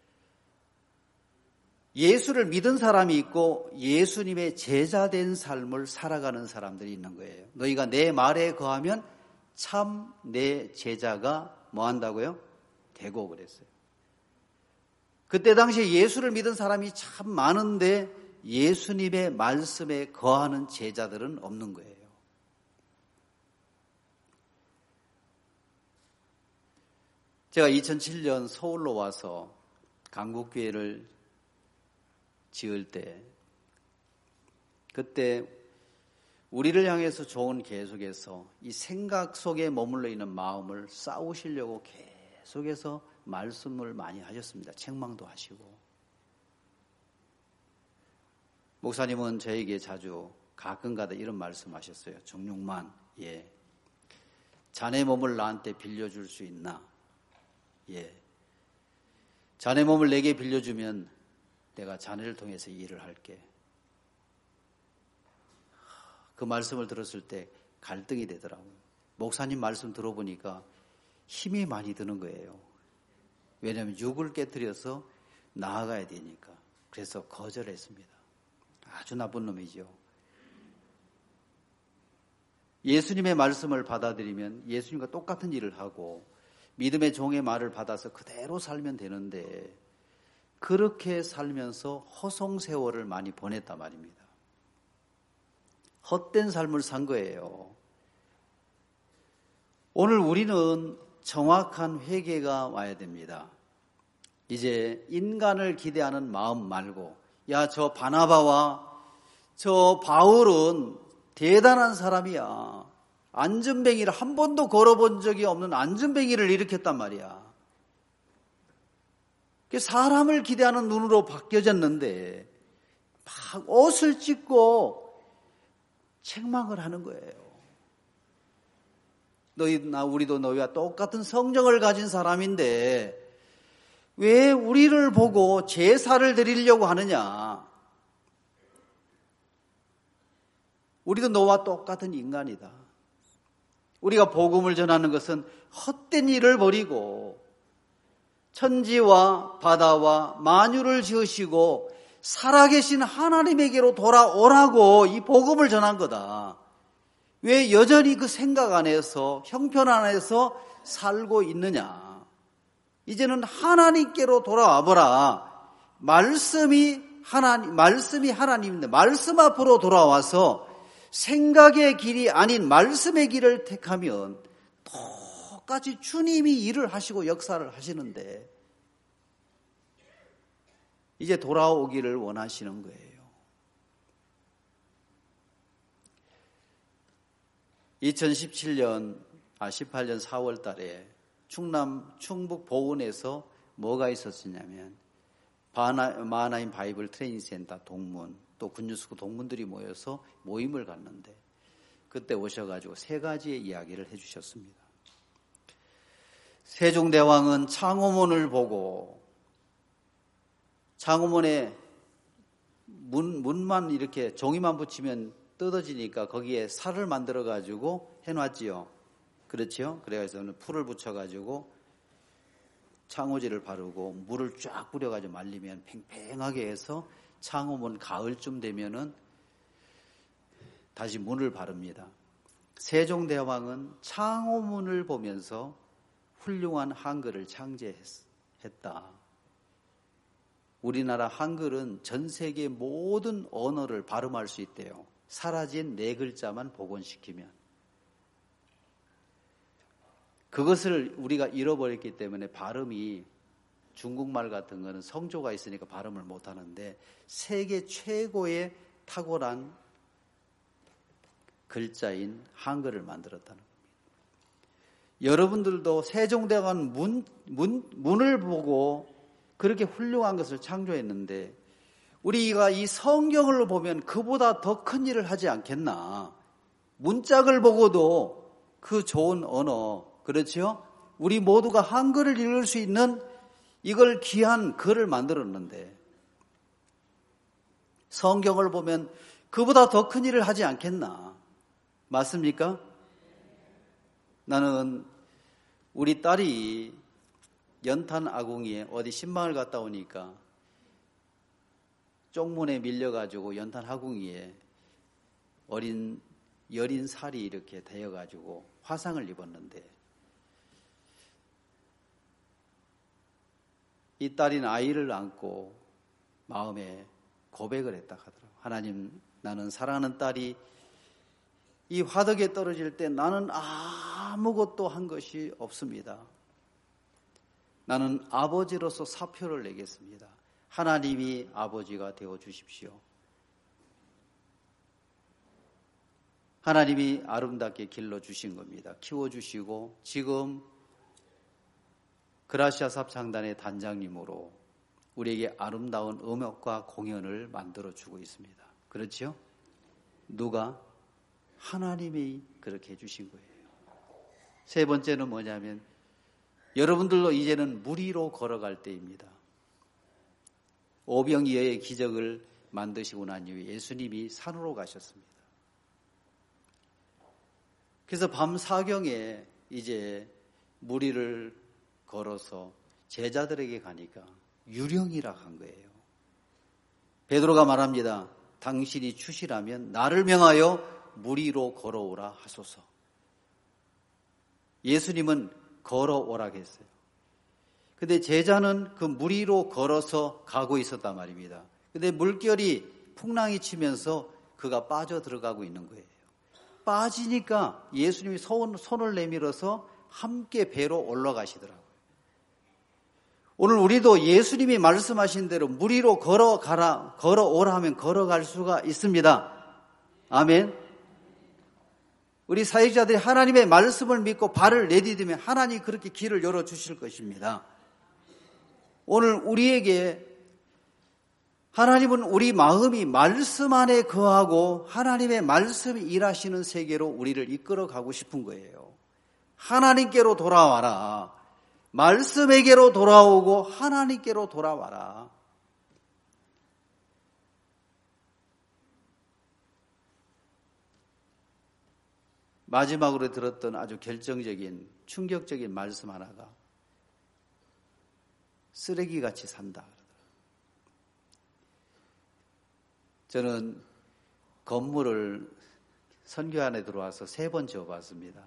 Speaker 1: 예수를 믿은 사람이 있고 예수님의 제자된 삶을 살아가는 사람들이 있는 거예요. 너희가 내 말에 거하면 참 내 제자가 뭐 한다고요? 되고 그랬어요. 그때 당시에 예수를 믿은 사람이 참 많은데 예수님의 말씀에 거하는 제자들은 없는 거예요. 제가 이천칠 년 서울로 와서 강국교회를 지을 때 그때 우리를 향해서 좋은 계속해서 이 생각 속에 머물러 있는 마음을 싸우시려고 계속해서 말씀을 많이 하셨습니다. 책망도 하시고. 목사님은 저에게 자주 가끔가다 이런 말씀하셨어요. 정육만, 예, 자네 몸을 나한테 빌려줄 수 있나? 예, 자네 몸을 내게 빌려주면 내가 자네를 통해서 일을 할게. 그 말씀을 들었을 때 갈등이 되더라고요. 목사님 말씀 들어보니까 힘이 많이 드는 거예요. 왜냐하면 육을 깨뜨려서 나아가야 되니까. 그래서 거절했습니다. 아주 나쁜 놈이죠. 예수님의 말씀을 받아들이면 예수님과 똑같은 일을 하고 믿음의 종의 말을 받아서 그대로 살면 되는데 그렇게 살면서 허송세월을 많이 보냈단 말입니다. 헛된 삶을 산 거예요. 오늘 우리는 정확한 회개가 와야 됩니다. 이제 인간을 기대하는 마음 말고 야, 저 바나바와 저 바울은 대단한 사람이야. 안전뱅이를 한 번도 걸어본 적이 없는 안전뱅이를 일으켰단 말이야. 사람을 기대하는 눈으로 바뀌어졌는데 막 옷을 찢고 책망을 하는 거예요. 너희나 우리도 너희와 똑같은 성정을 가진 사람인데 왜 우리를 보고 제사를 드리려고 하느냐? 우리도 너와 똑같은 인간이다. 우리가 복음을 전하는 것은 헛된 일을 버리고 천지와 바다와 만유를 지으시고 살아계신 하나님에게로 돌아오라고 이 복음을 전한 거다. 왜 여전히 그 생각 안에서 형편 안에서 살고 있느냐? 이제는 하나님께로 돌아와 보라. 말씀이 하나님, 말씀이 하나님인데 말씀 앞으로 돌아와서 생각의 길이 아닌 말씀의 길을 택하면 똑같이 주님이 일을 하시고 역사를 하시는데 이제 돌아오기를 원하시는 거예요. 이천십칠 년, 아, 십팔 년 사월 달에 충남 충북 보은에서 뭐가 있었냐면 마하나임 바이블 트레이닝 센터 동문 또 군유스쿨 동문들이 모여서 모임을 갖는데 그때 오셔가지고 세 가지의 이야기를 해주셨습니다. 세종대왕은 창호문을 보고 창호문에 문, 문만 이렇게 종이만 붙이면 뜯어지니까 거기에 살을 만들어가지고 해놨지요. 그렇지요? 그래서 풀을 붙여가지고 창호지를 바르고 물을 쫙 뿌려가지고 말리면 팽팽하게 해서 창호문 가을쯤 되면은 다시 문을 바릅니다. 세종대왕은 창호문을 보면서 훌륭한 한글을 창제했다. 우리나라 한글은 전 세계 모든 언어를 발음할 수 있대요. 사라진 네 글자만 복원시키면. 그것을 우리가 잃어버렸기 때문에 발음이 중국말 같은 거는 성조가 있으니까 발음을 못하는데 세계 최고의 탁월한 글자인 한글을 만들었다는 겁니다. 여러분들도 세종대왕은 문, 문, 문을 보고 그렇게 훌륭한 것을 창조했는데 우리가 이 성경을 보면 그보다 더 큰 일을 하지 않겠나. 문짝을 보고도 그 좋은 언어, 그렇죠? 우리 모두가 한글을 읽을 수 있는 이걸 귀한 글을 만들었는데 성경을 보면 그보다 더 큰 일을 하지 않겠나. 맞습니까? 나는 우리 딸이 연탄 아궁이에 어디 신방을 갔다 오니까 쪽문에 밀려가지고 연탄 아궁이에 어린 여린 살이 이렇게 되어가지고 화상을 입었는데 이 딸인 아이를 안고 마음에 고백을 했다 하더라고요. 하나님, 나는 사랑하는 딸이 이 화덕에 떨어질 때 나는 아무것도 한 것이 없습니다. 나는 아버지로서 사표를 내겠습니다. 하나님이 아버지가 되어 주십시오. 하나님이 아름답게 길러주신 겁니다. 키워주시고 지금 그라시아 삽창단의 단장님으로 우리에게 아름다운 음악과 공연을 만들어주고 있습니다. 그렇죠? 누가? 하나님이 그렇게 해주신 거예요. 세 번째는 뭐냐면 여러분들도 이제는 물 위로 걸어갈 때입니다. 오병이어의 기적을 만드시고 난 이후에 예수님이 산으로 가셨습니다. 그래서 밤 사경에 이제 물 위를 걸어서 제자들에게 가니까 유령이라 한 거예요. 베드로가 말합니다. 당신이 주시라면 나를 명하여 물 위로 걸어오라 하소서. 예수님은 걸어오라 했어요. 근데 제자는 그 물 위로 걸어서 가고 있었단 말입니다. 근데 물결이 풍랑이 치면서 그가 빠져 들어가고 있는 거예요. 빠지니까 예수님이 손, 손을 내밀어서 함께 배로 올라가시더라고요. 오늘 우리도 예수님이 말씀하신 대로 물 위로 걸어가라, 걸어오라 하면 걸어갈 수가 있습니다. 아멘. 우리 사역자들이 하나님의 말씀을 믿고 발을 내디디면 하나님이 그렇게 길을 열어주실 것입니다. 오늘 우리에게 하나님은 우리 마음이 말씀 안에 거하고 하나님의 말씀이 일하시는 세계로 우리를 이끌어 가고 싶은 거예요. 하나님께로 돌아와라. 말씀에게로 돌아오고 하나님께로 돌아와라. 마지막으로 들었던 아주 결정적인 충격적인 말씀 하나가 쓰레기같이 산다. 저는 건물을 선교 안에 들어와서 세 번 지어봤습니다.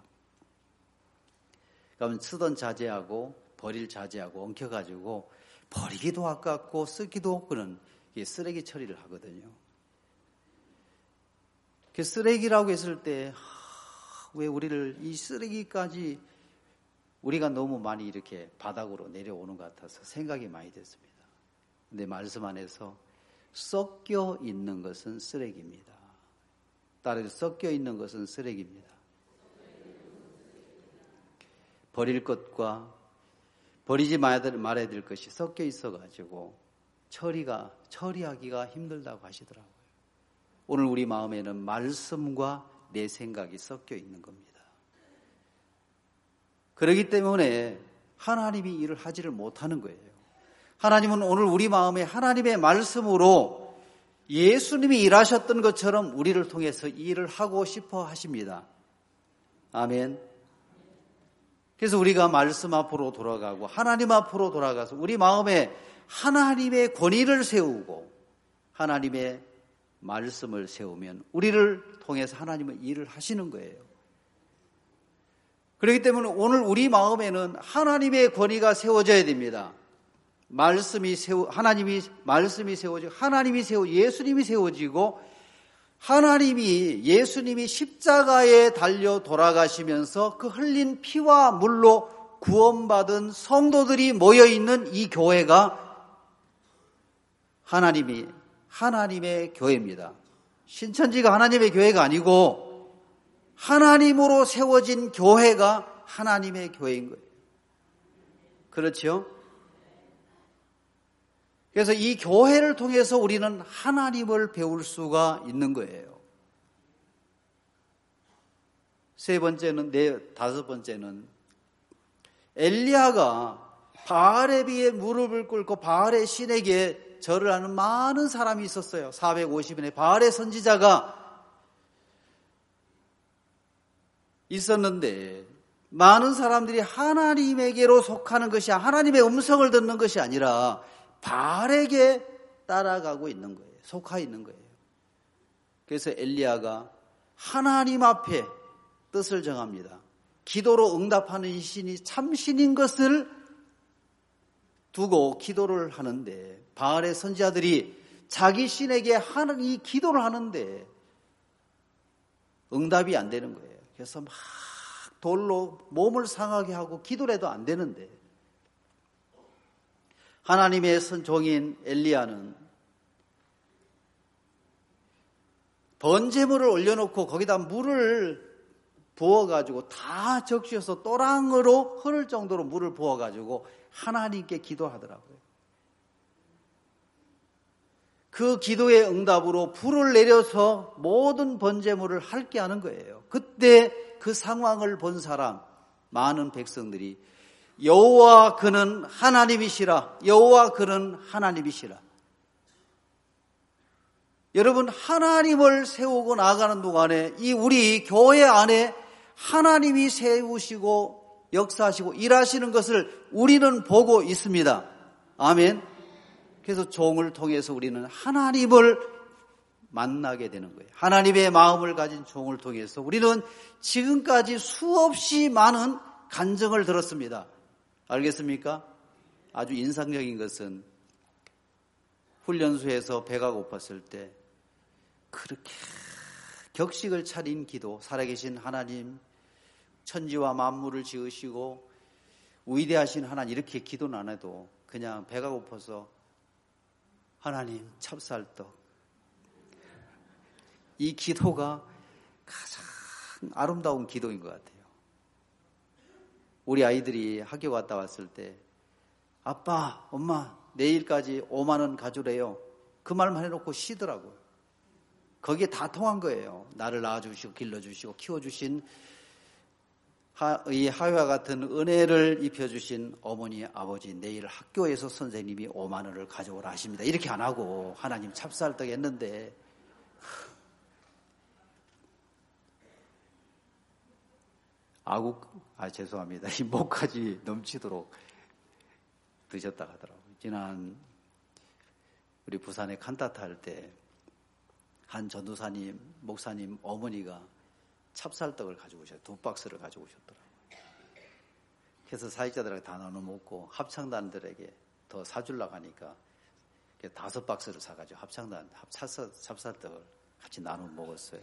Speaker 1: 그러면 쓰던 자재하고 버릴 자재하고 엉켜가지고 버리기도 아깝고 쓰기도 그런 쓰레기 처리를 하거든요. 그 쓰레기라고 했을 때 왜 우리를 이 쓰레기까지 우리가 너무 많이 이렇게 바닥으로 내려오는 것 같아서 생각이 많이 됐습니다. 근데 말씀 안에서 섞여 있는 것은 쓰레기입니다. 따라서 섞여 있는 것은 쓰레기입니다. 버릴 것과 버리지 말아야 될 것이 섞여 있어가지고 처리가 처리하기가 힘들다고 하시더라고요. 오늘 우리 마음에는 말씀과 내 생각이 섞여 있는 겁니다. 그렇기 때문에 하나님이 일을 하지를 못하는 거예요. 하나님은 오늘 우리 마음에 하나님의 말씀으로 예수님이 일하셨던 것처럼 우리를 통해서 일을 하고 싶어 하십니다. 아멘. 그래서 우리가 말씀 앞으로 돌아가고 하나님 앞으로 돌아가서 우리 마음에 하나님의 권위를 세우고 하나님의 말씀을 세우면 우리를 통해서 하나님은 일을 하시는 거예요. 그렇기 때문에 오늘 우리 마음에는 하나님의 권위가 세워져야 됩니다. 말씀이 세워 하나님이 말씀이 세워지고 하나님이 세워 예수님이 세워지고 하나님이 예수님이 십자가에 달려 돌아가시면서 그 흘린 피와 물로 구원받은 성도들이 모여 있는 이 교회가 하나님이 하나님의 교회입니다. 신천지가 하나님의 교회가 아니고 하나님으로 세워진 교회가 하나님의 교회인 거예요. 그렇죠? 그래서 이 교회를 통해서 우리는 하나님을 배울 수가 있는 거예요. 세 번째는, 네, 다섯 번째는 엘리야가 바알에 비해 무릎을 꿇고 바알의 신에게 절을 하는 많은 사람이 있었어요. 사백오십 인의 바알의 선지자가 있었는데 많은 사람들이 하나님에게로 속하는 것이 하나님의 음성을 듣는 것이 아니라 바알에게 따라가고 있는 거예요. 속하 있는 거예요. 그래서 엘리야가 하나님 앞에 뜻을 정합니다. 기도로 응답하는 이 신이 참신인 것을 두고 기도를 하는데 바알의 선지자들이 자기 신에게 하는 이 기도를 하는데 응답이 안 되는 거예요. 그래서 막 돌로 몸을 상하게 하고 기도를 해도 안 되는데 하나님의 선종인 엘리야는 번제물을 올려놓고 거기다 물을 부어가지고 다 적셔서 또랑으로 흐를 정도로 물을 부어가지고 하나님께 기도하더라고요. 그 기도의 응답으로 불을 내려서 모든 번제물을 핥게 하는 거예요. 그때 그 상황을 본 사람, 많은 백성들이 여호와 그는 하나님이시라, 여호와 그는 하나님이시라. 여러분, 하나님을 세우고 나가는 동안에 이 우리 교회 안에 하나님이 세우시고 역사하시고 일하시는 것을 우리는 보고 있습니다. 아멘. 그래서 종을 통해서 우리는 하나님을 만나게 되는 거예요. 하나님의 마음을 가진 종을 통해서 우리는 지금까지 수없이 많은 간증을 들었습니다. 알겠습니까? 아주 인상적인 것은 훈련소에서 배가 고팠을 때 그렇게 격식을 차린 기도, 살아계신 하나님, 천지와 만물을 지으시고 위대하신 하나님, 이렇게 기도는 안 해도 그냥 배가 고파서 하나님 찹쌀떡, 이 기도가 가장 아름다운 기도인 것 같아요. 우리 아이들이 학교 갔다 왔을 때 아빠, 엄마 내일까지 오만 원 가져래요. 그 말만 해놓고 쉬더라고요. 거기에 다 통한 거예요. 나를 낳아주시고 길러주시고 키워주신 이 하회와 같은 은혜를 입혀주신 어머니, 아버지, 내일 학교에서 선생님이 오만 원을 가져오라 하십니다. 이렇게 안 하고 하나님 찹쌀떡 했는데 아국, 아 죄송합니다. 이 목까지 넘치도록 드셨다 하더라고요. 지난 우리 부산에 칸타타 할 때 한 전도사님, 목사님 어머니가 찹쌀떡을 가지고 오셨어요. 두 박스를 가지고 오셨더라고요. 그래서 사역자들에게 다 나눠 먹고 합창단들에게 더 사주려고 하니까 다섯 박스를 사가지고 합창단 찹쌀떡을 같이 나눠 먹었어요.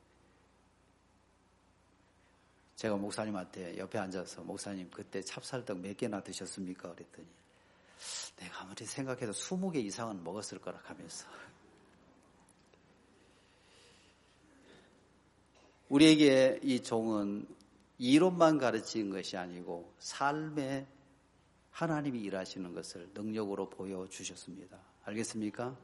Speaker 1: 제가 목사님한테 옆에 앉아서 목사님 그때 찹쌀떡 몇 개나 드셨습니까? 그랬더니 내가 아무리 생각해도 스무 개 이상은 먹었을 거라 하면서 우리에게 이 종은 이론만 가르치는 것이 아니고 삶에 하나님이 일하시는 것을 능력으로 보여주셨습니다. 알겠습니까?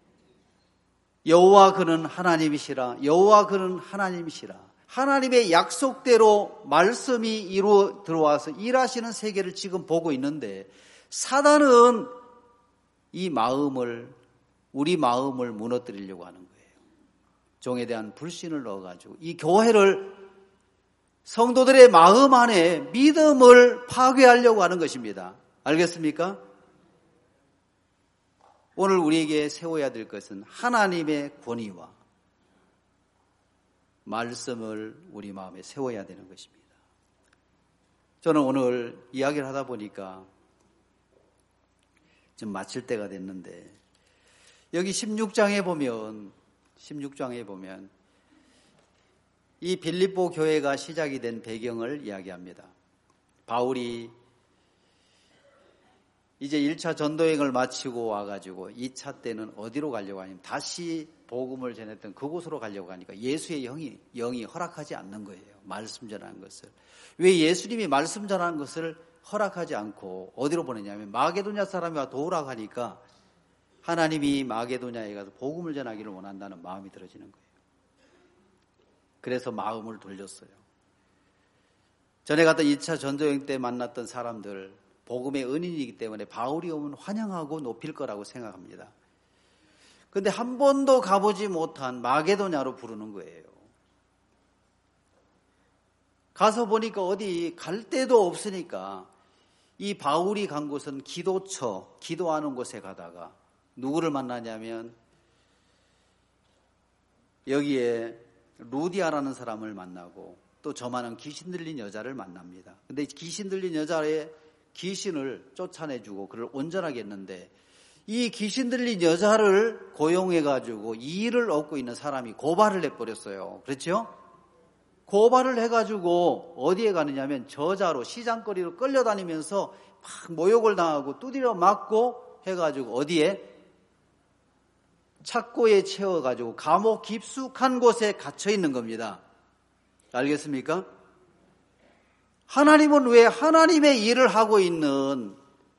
Speaker 1: 여호와 그는 하나님이시라, 여호와 그는 하나님이시라. 하나님의 약속대로 말씀이 이루어 들어와서 일하시는 세계를 지금 보고 있는데 사단은 이 마음을, 우리 마음을 무너뜨리려고 하는 거예요. 종에 대한 불신을 넣어가지고 이 교회를, 성도들의 마음 안에 믿음을 파괴하려고 하는 것입니다. 알겠습니까? 오늘 우리에게 세워야 될 것은 하나님의 권위와 말씀을 우리 마음에 세워야 되는 것입니다. 저는 오늘 이야기를 하다 보니까 좀 마칠 때가 됐는데 여기 십육 장에 보면 십육 장에 보면 이 빌립보 교회가 시작이 된 배경을 이야기합니다. 바울이 이제 일 차 전도행을 마치고 와가지고 이 차 때는 어디로 가려고 하냐면 다시 복음을 전했던 그곳으로 가려고 하니까 예수의 영이, 영이 허락하지 않는 거예요. 말씀 전하는 것을. 왜 예수님이 말씀 전하는 것을 허락하지 않고 어디로 보내냐면 마게도냐 사람이 와 도우라고 하니까 하나님이 마게도냐에 가서 복음을 전하기를 원한다는 마음이 들어지는 거예요. 그래서 마음을 돌렸어요. 전에 갔던 이 차 전도여행 때 만났던 사람들, 복음의 은인이기 때문에 바울이 오면 환영하고 높일 거라고 생각합니다. 그런데 한 번도 가보지 못한 마게도냐로 부르는 거예요. 가서 보니까 어디 갈 데도 없으니까 이 바울이 간 곳은 기도처, 기도하는 곳에 가다가 누구를 만나냐면 여기에 루디아라는 사람을 만나고 또 저만한 귀신 들린 여자를 만납니다. 근데 귀신 들린 여자의 귀신을 쫓아내주고 그를 온전하게 했는데 이 귀신 들린 여자를 고용해가지고 이 일을 얻고 있는 사람이 고발을 해버렸어요. 그렇죠? 고발을 해가지고 어디에 가느냐면 저자로 시장거리로 끌려다니면서 막 모욕을 당하고 두드려 맞고 해가지고 어디에? 착고에 채워가지고 감옥 깊숙한 곳에 갇혀 있는 겁니다. 알겠습니까? 하나님은 왜 하나님의 일을 하고 있는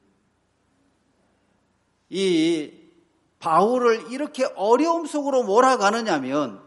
Speaker 1: 이 바울을 이렇게 어려움 속으로 몰아가느냐면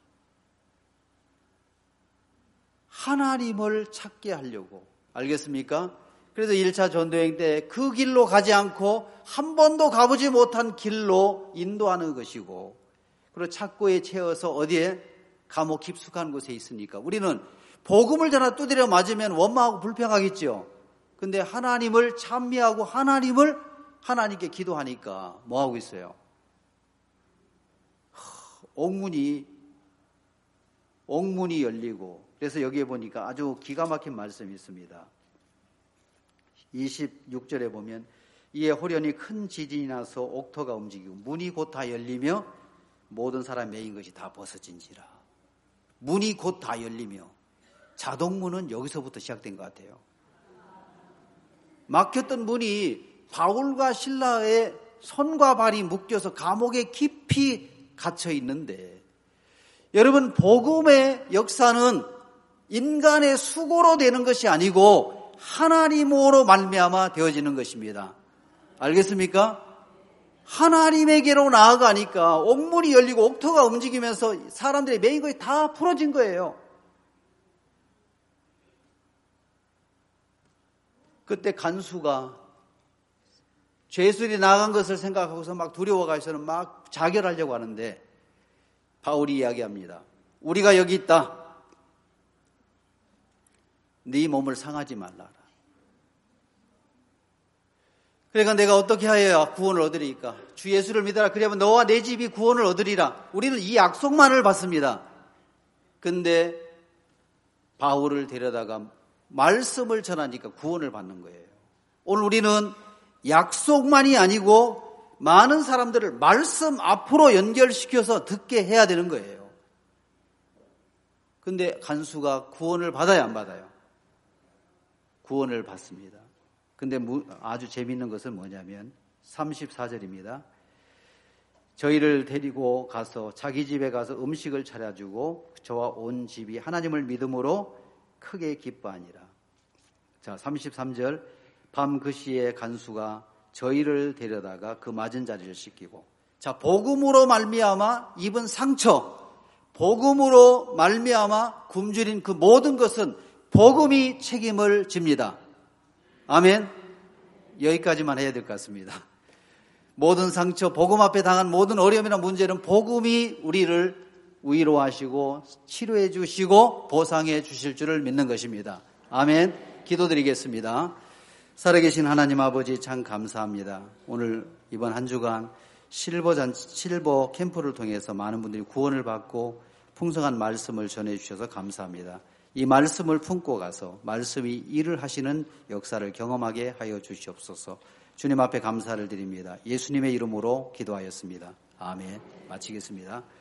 Speaker 1: 하나님을 찾게 하려고. 알겠습니까? 그래서 일 차 전도여행 때 그 길로 가지 않고 한 번도 가보지 못한 길로 인도하는 것이고, 그리고 착고에 채워서 어디에? 감옥 깊숙한 곳에 있으니까 우리는 복음을 전하 두드려 맞으면 원망하고 불평하겠죠. 근데 하나님을 찬미하고 하나님을 하나님께 기도하니까 뭐하고 있어요? 옥문이 옥문이 열리고. 그래서 여기에 보니까 아주 기가 막힌 말씀이 있습니다. 이십육 절에 보면 이에 호련히 큰 지진이 나서 옥토가 움직이고 문이 곧 다 열리며 모든 사람 매인 것이 다 벗어진지라. 문이 곧 다 열리며, 자동문은 여기서부터 시작된 것 같아요. 막혔던 문이 바울과 실라의 손과 발이 묶여서 감옥에 깊이 갇혀 있는데, 여러분, 복음의 역사는 인간의 수고로 되는 것이 아니고 하나님으로 말미암아 되어지는 것입니다. 알겠습니까? 하나님에게로 나아가니까 옥문이 열리고 옥토가 움직이면서 사람들의 매인 것이 다 풀어진 거예요. 그때 간수가 죄수들이 나간 것을 생각하고서 막 두려워가서는 막 자결하려고 하는데 바울이 이야기합니다. 우리가 여기 있다. 네 몸을 상하지 말라라. 그러니까 내가 어떻게 하여야 구원을 얻으리까? 주 예수를 믿어라. 그러면 너와 내 집이 구원을 얻으리라. 우리는 이 약속만을 받습니다. 근데 바울을 데려다가 말씀을 전하니까 구원을 받는 거예요. 오늘 우리는 약속만이 아니고 많은 사람들을 말씀 앞으로 연결시켜서 듣게 해야 되는 거예요. 근데 간수가 구원을 받아야 안 받아요? 구원을 받습니다. 근데 아주 재미있는 것은 뭐냐면 삼십사 절입니다. 저희를 데리고 가서 자기 집에 가서 음식을 차려주고 저와 온 집이 하나님을 믿음으로 크게 기뻐하니라. 자, 삼십삼 절. 밤 그 시에 간수가 저희를 데려다가 그 맞은 자리를 씻기고. 자, 복음으로 말미암아 입은 상처, 복음으로 말미암아 굶주린 그 모든 것은 복음이 책임을 집니다. 아멘. 여기까지만 해야 될 것 같습니다. 모든 상처, 복음 앞에 당한 모든 어려움이나 문제는 복음이 우리를 위로하시고 치료해 주시고 보상해 주실 줄을 믿는 것입니다. 아멘. 기도드리겠습니다. 살아계신 하나님 아버지 참 감사합니다. 오늘 이번 한 주간 실버 잔치, 실버 캠프를 통해서 많은 분들이 구원을 받고 풍성한 말씀을 전해 주셔서 감사합니다. 이 말씀을 품고 가서 말씀이 일을 하시는 역사를 경험하게 하여 주시옵소서. 주님 앞에 감사를 드립니다. 예수님의 이름으로 기도하였습니다. 아멘. 마치겠습니다.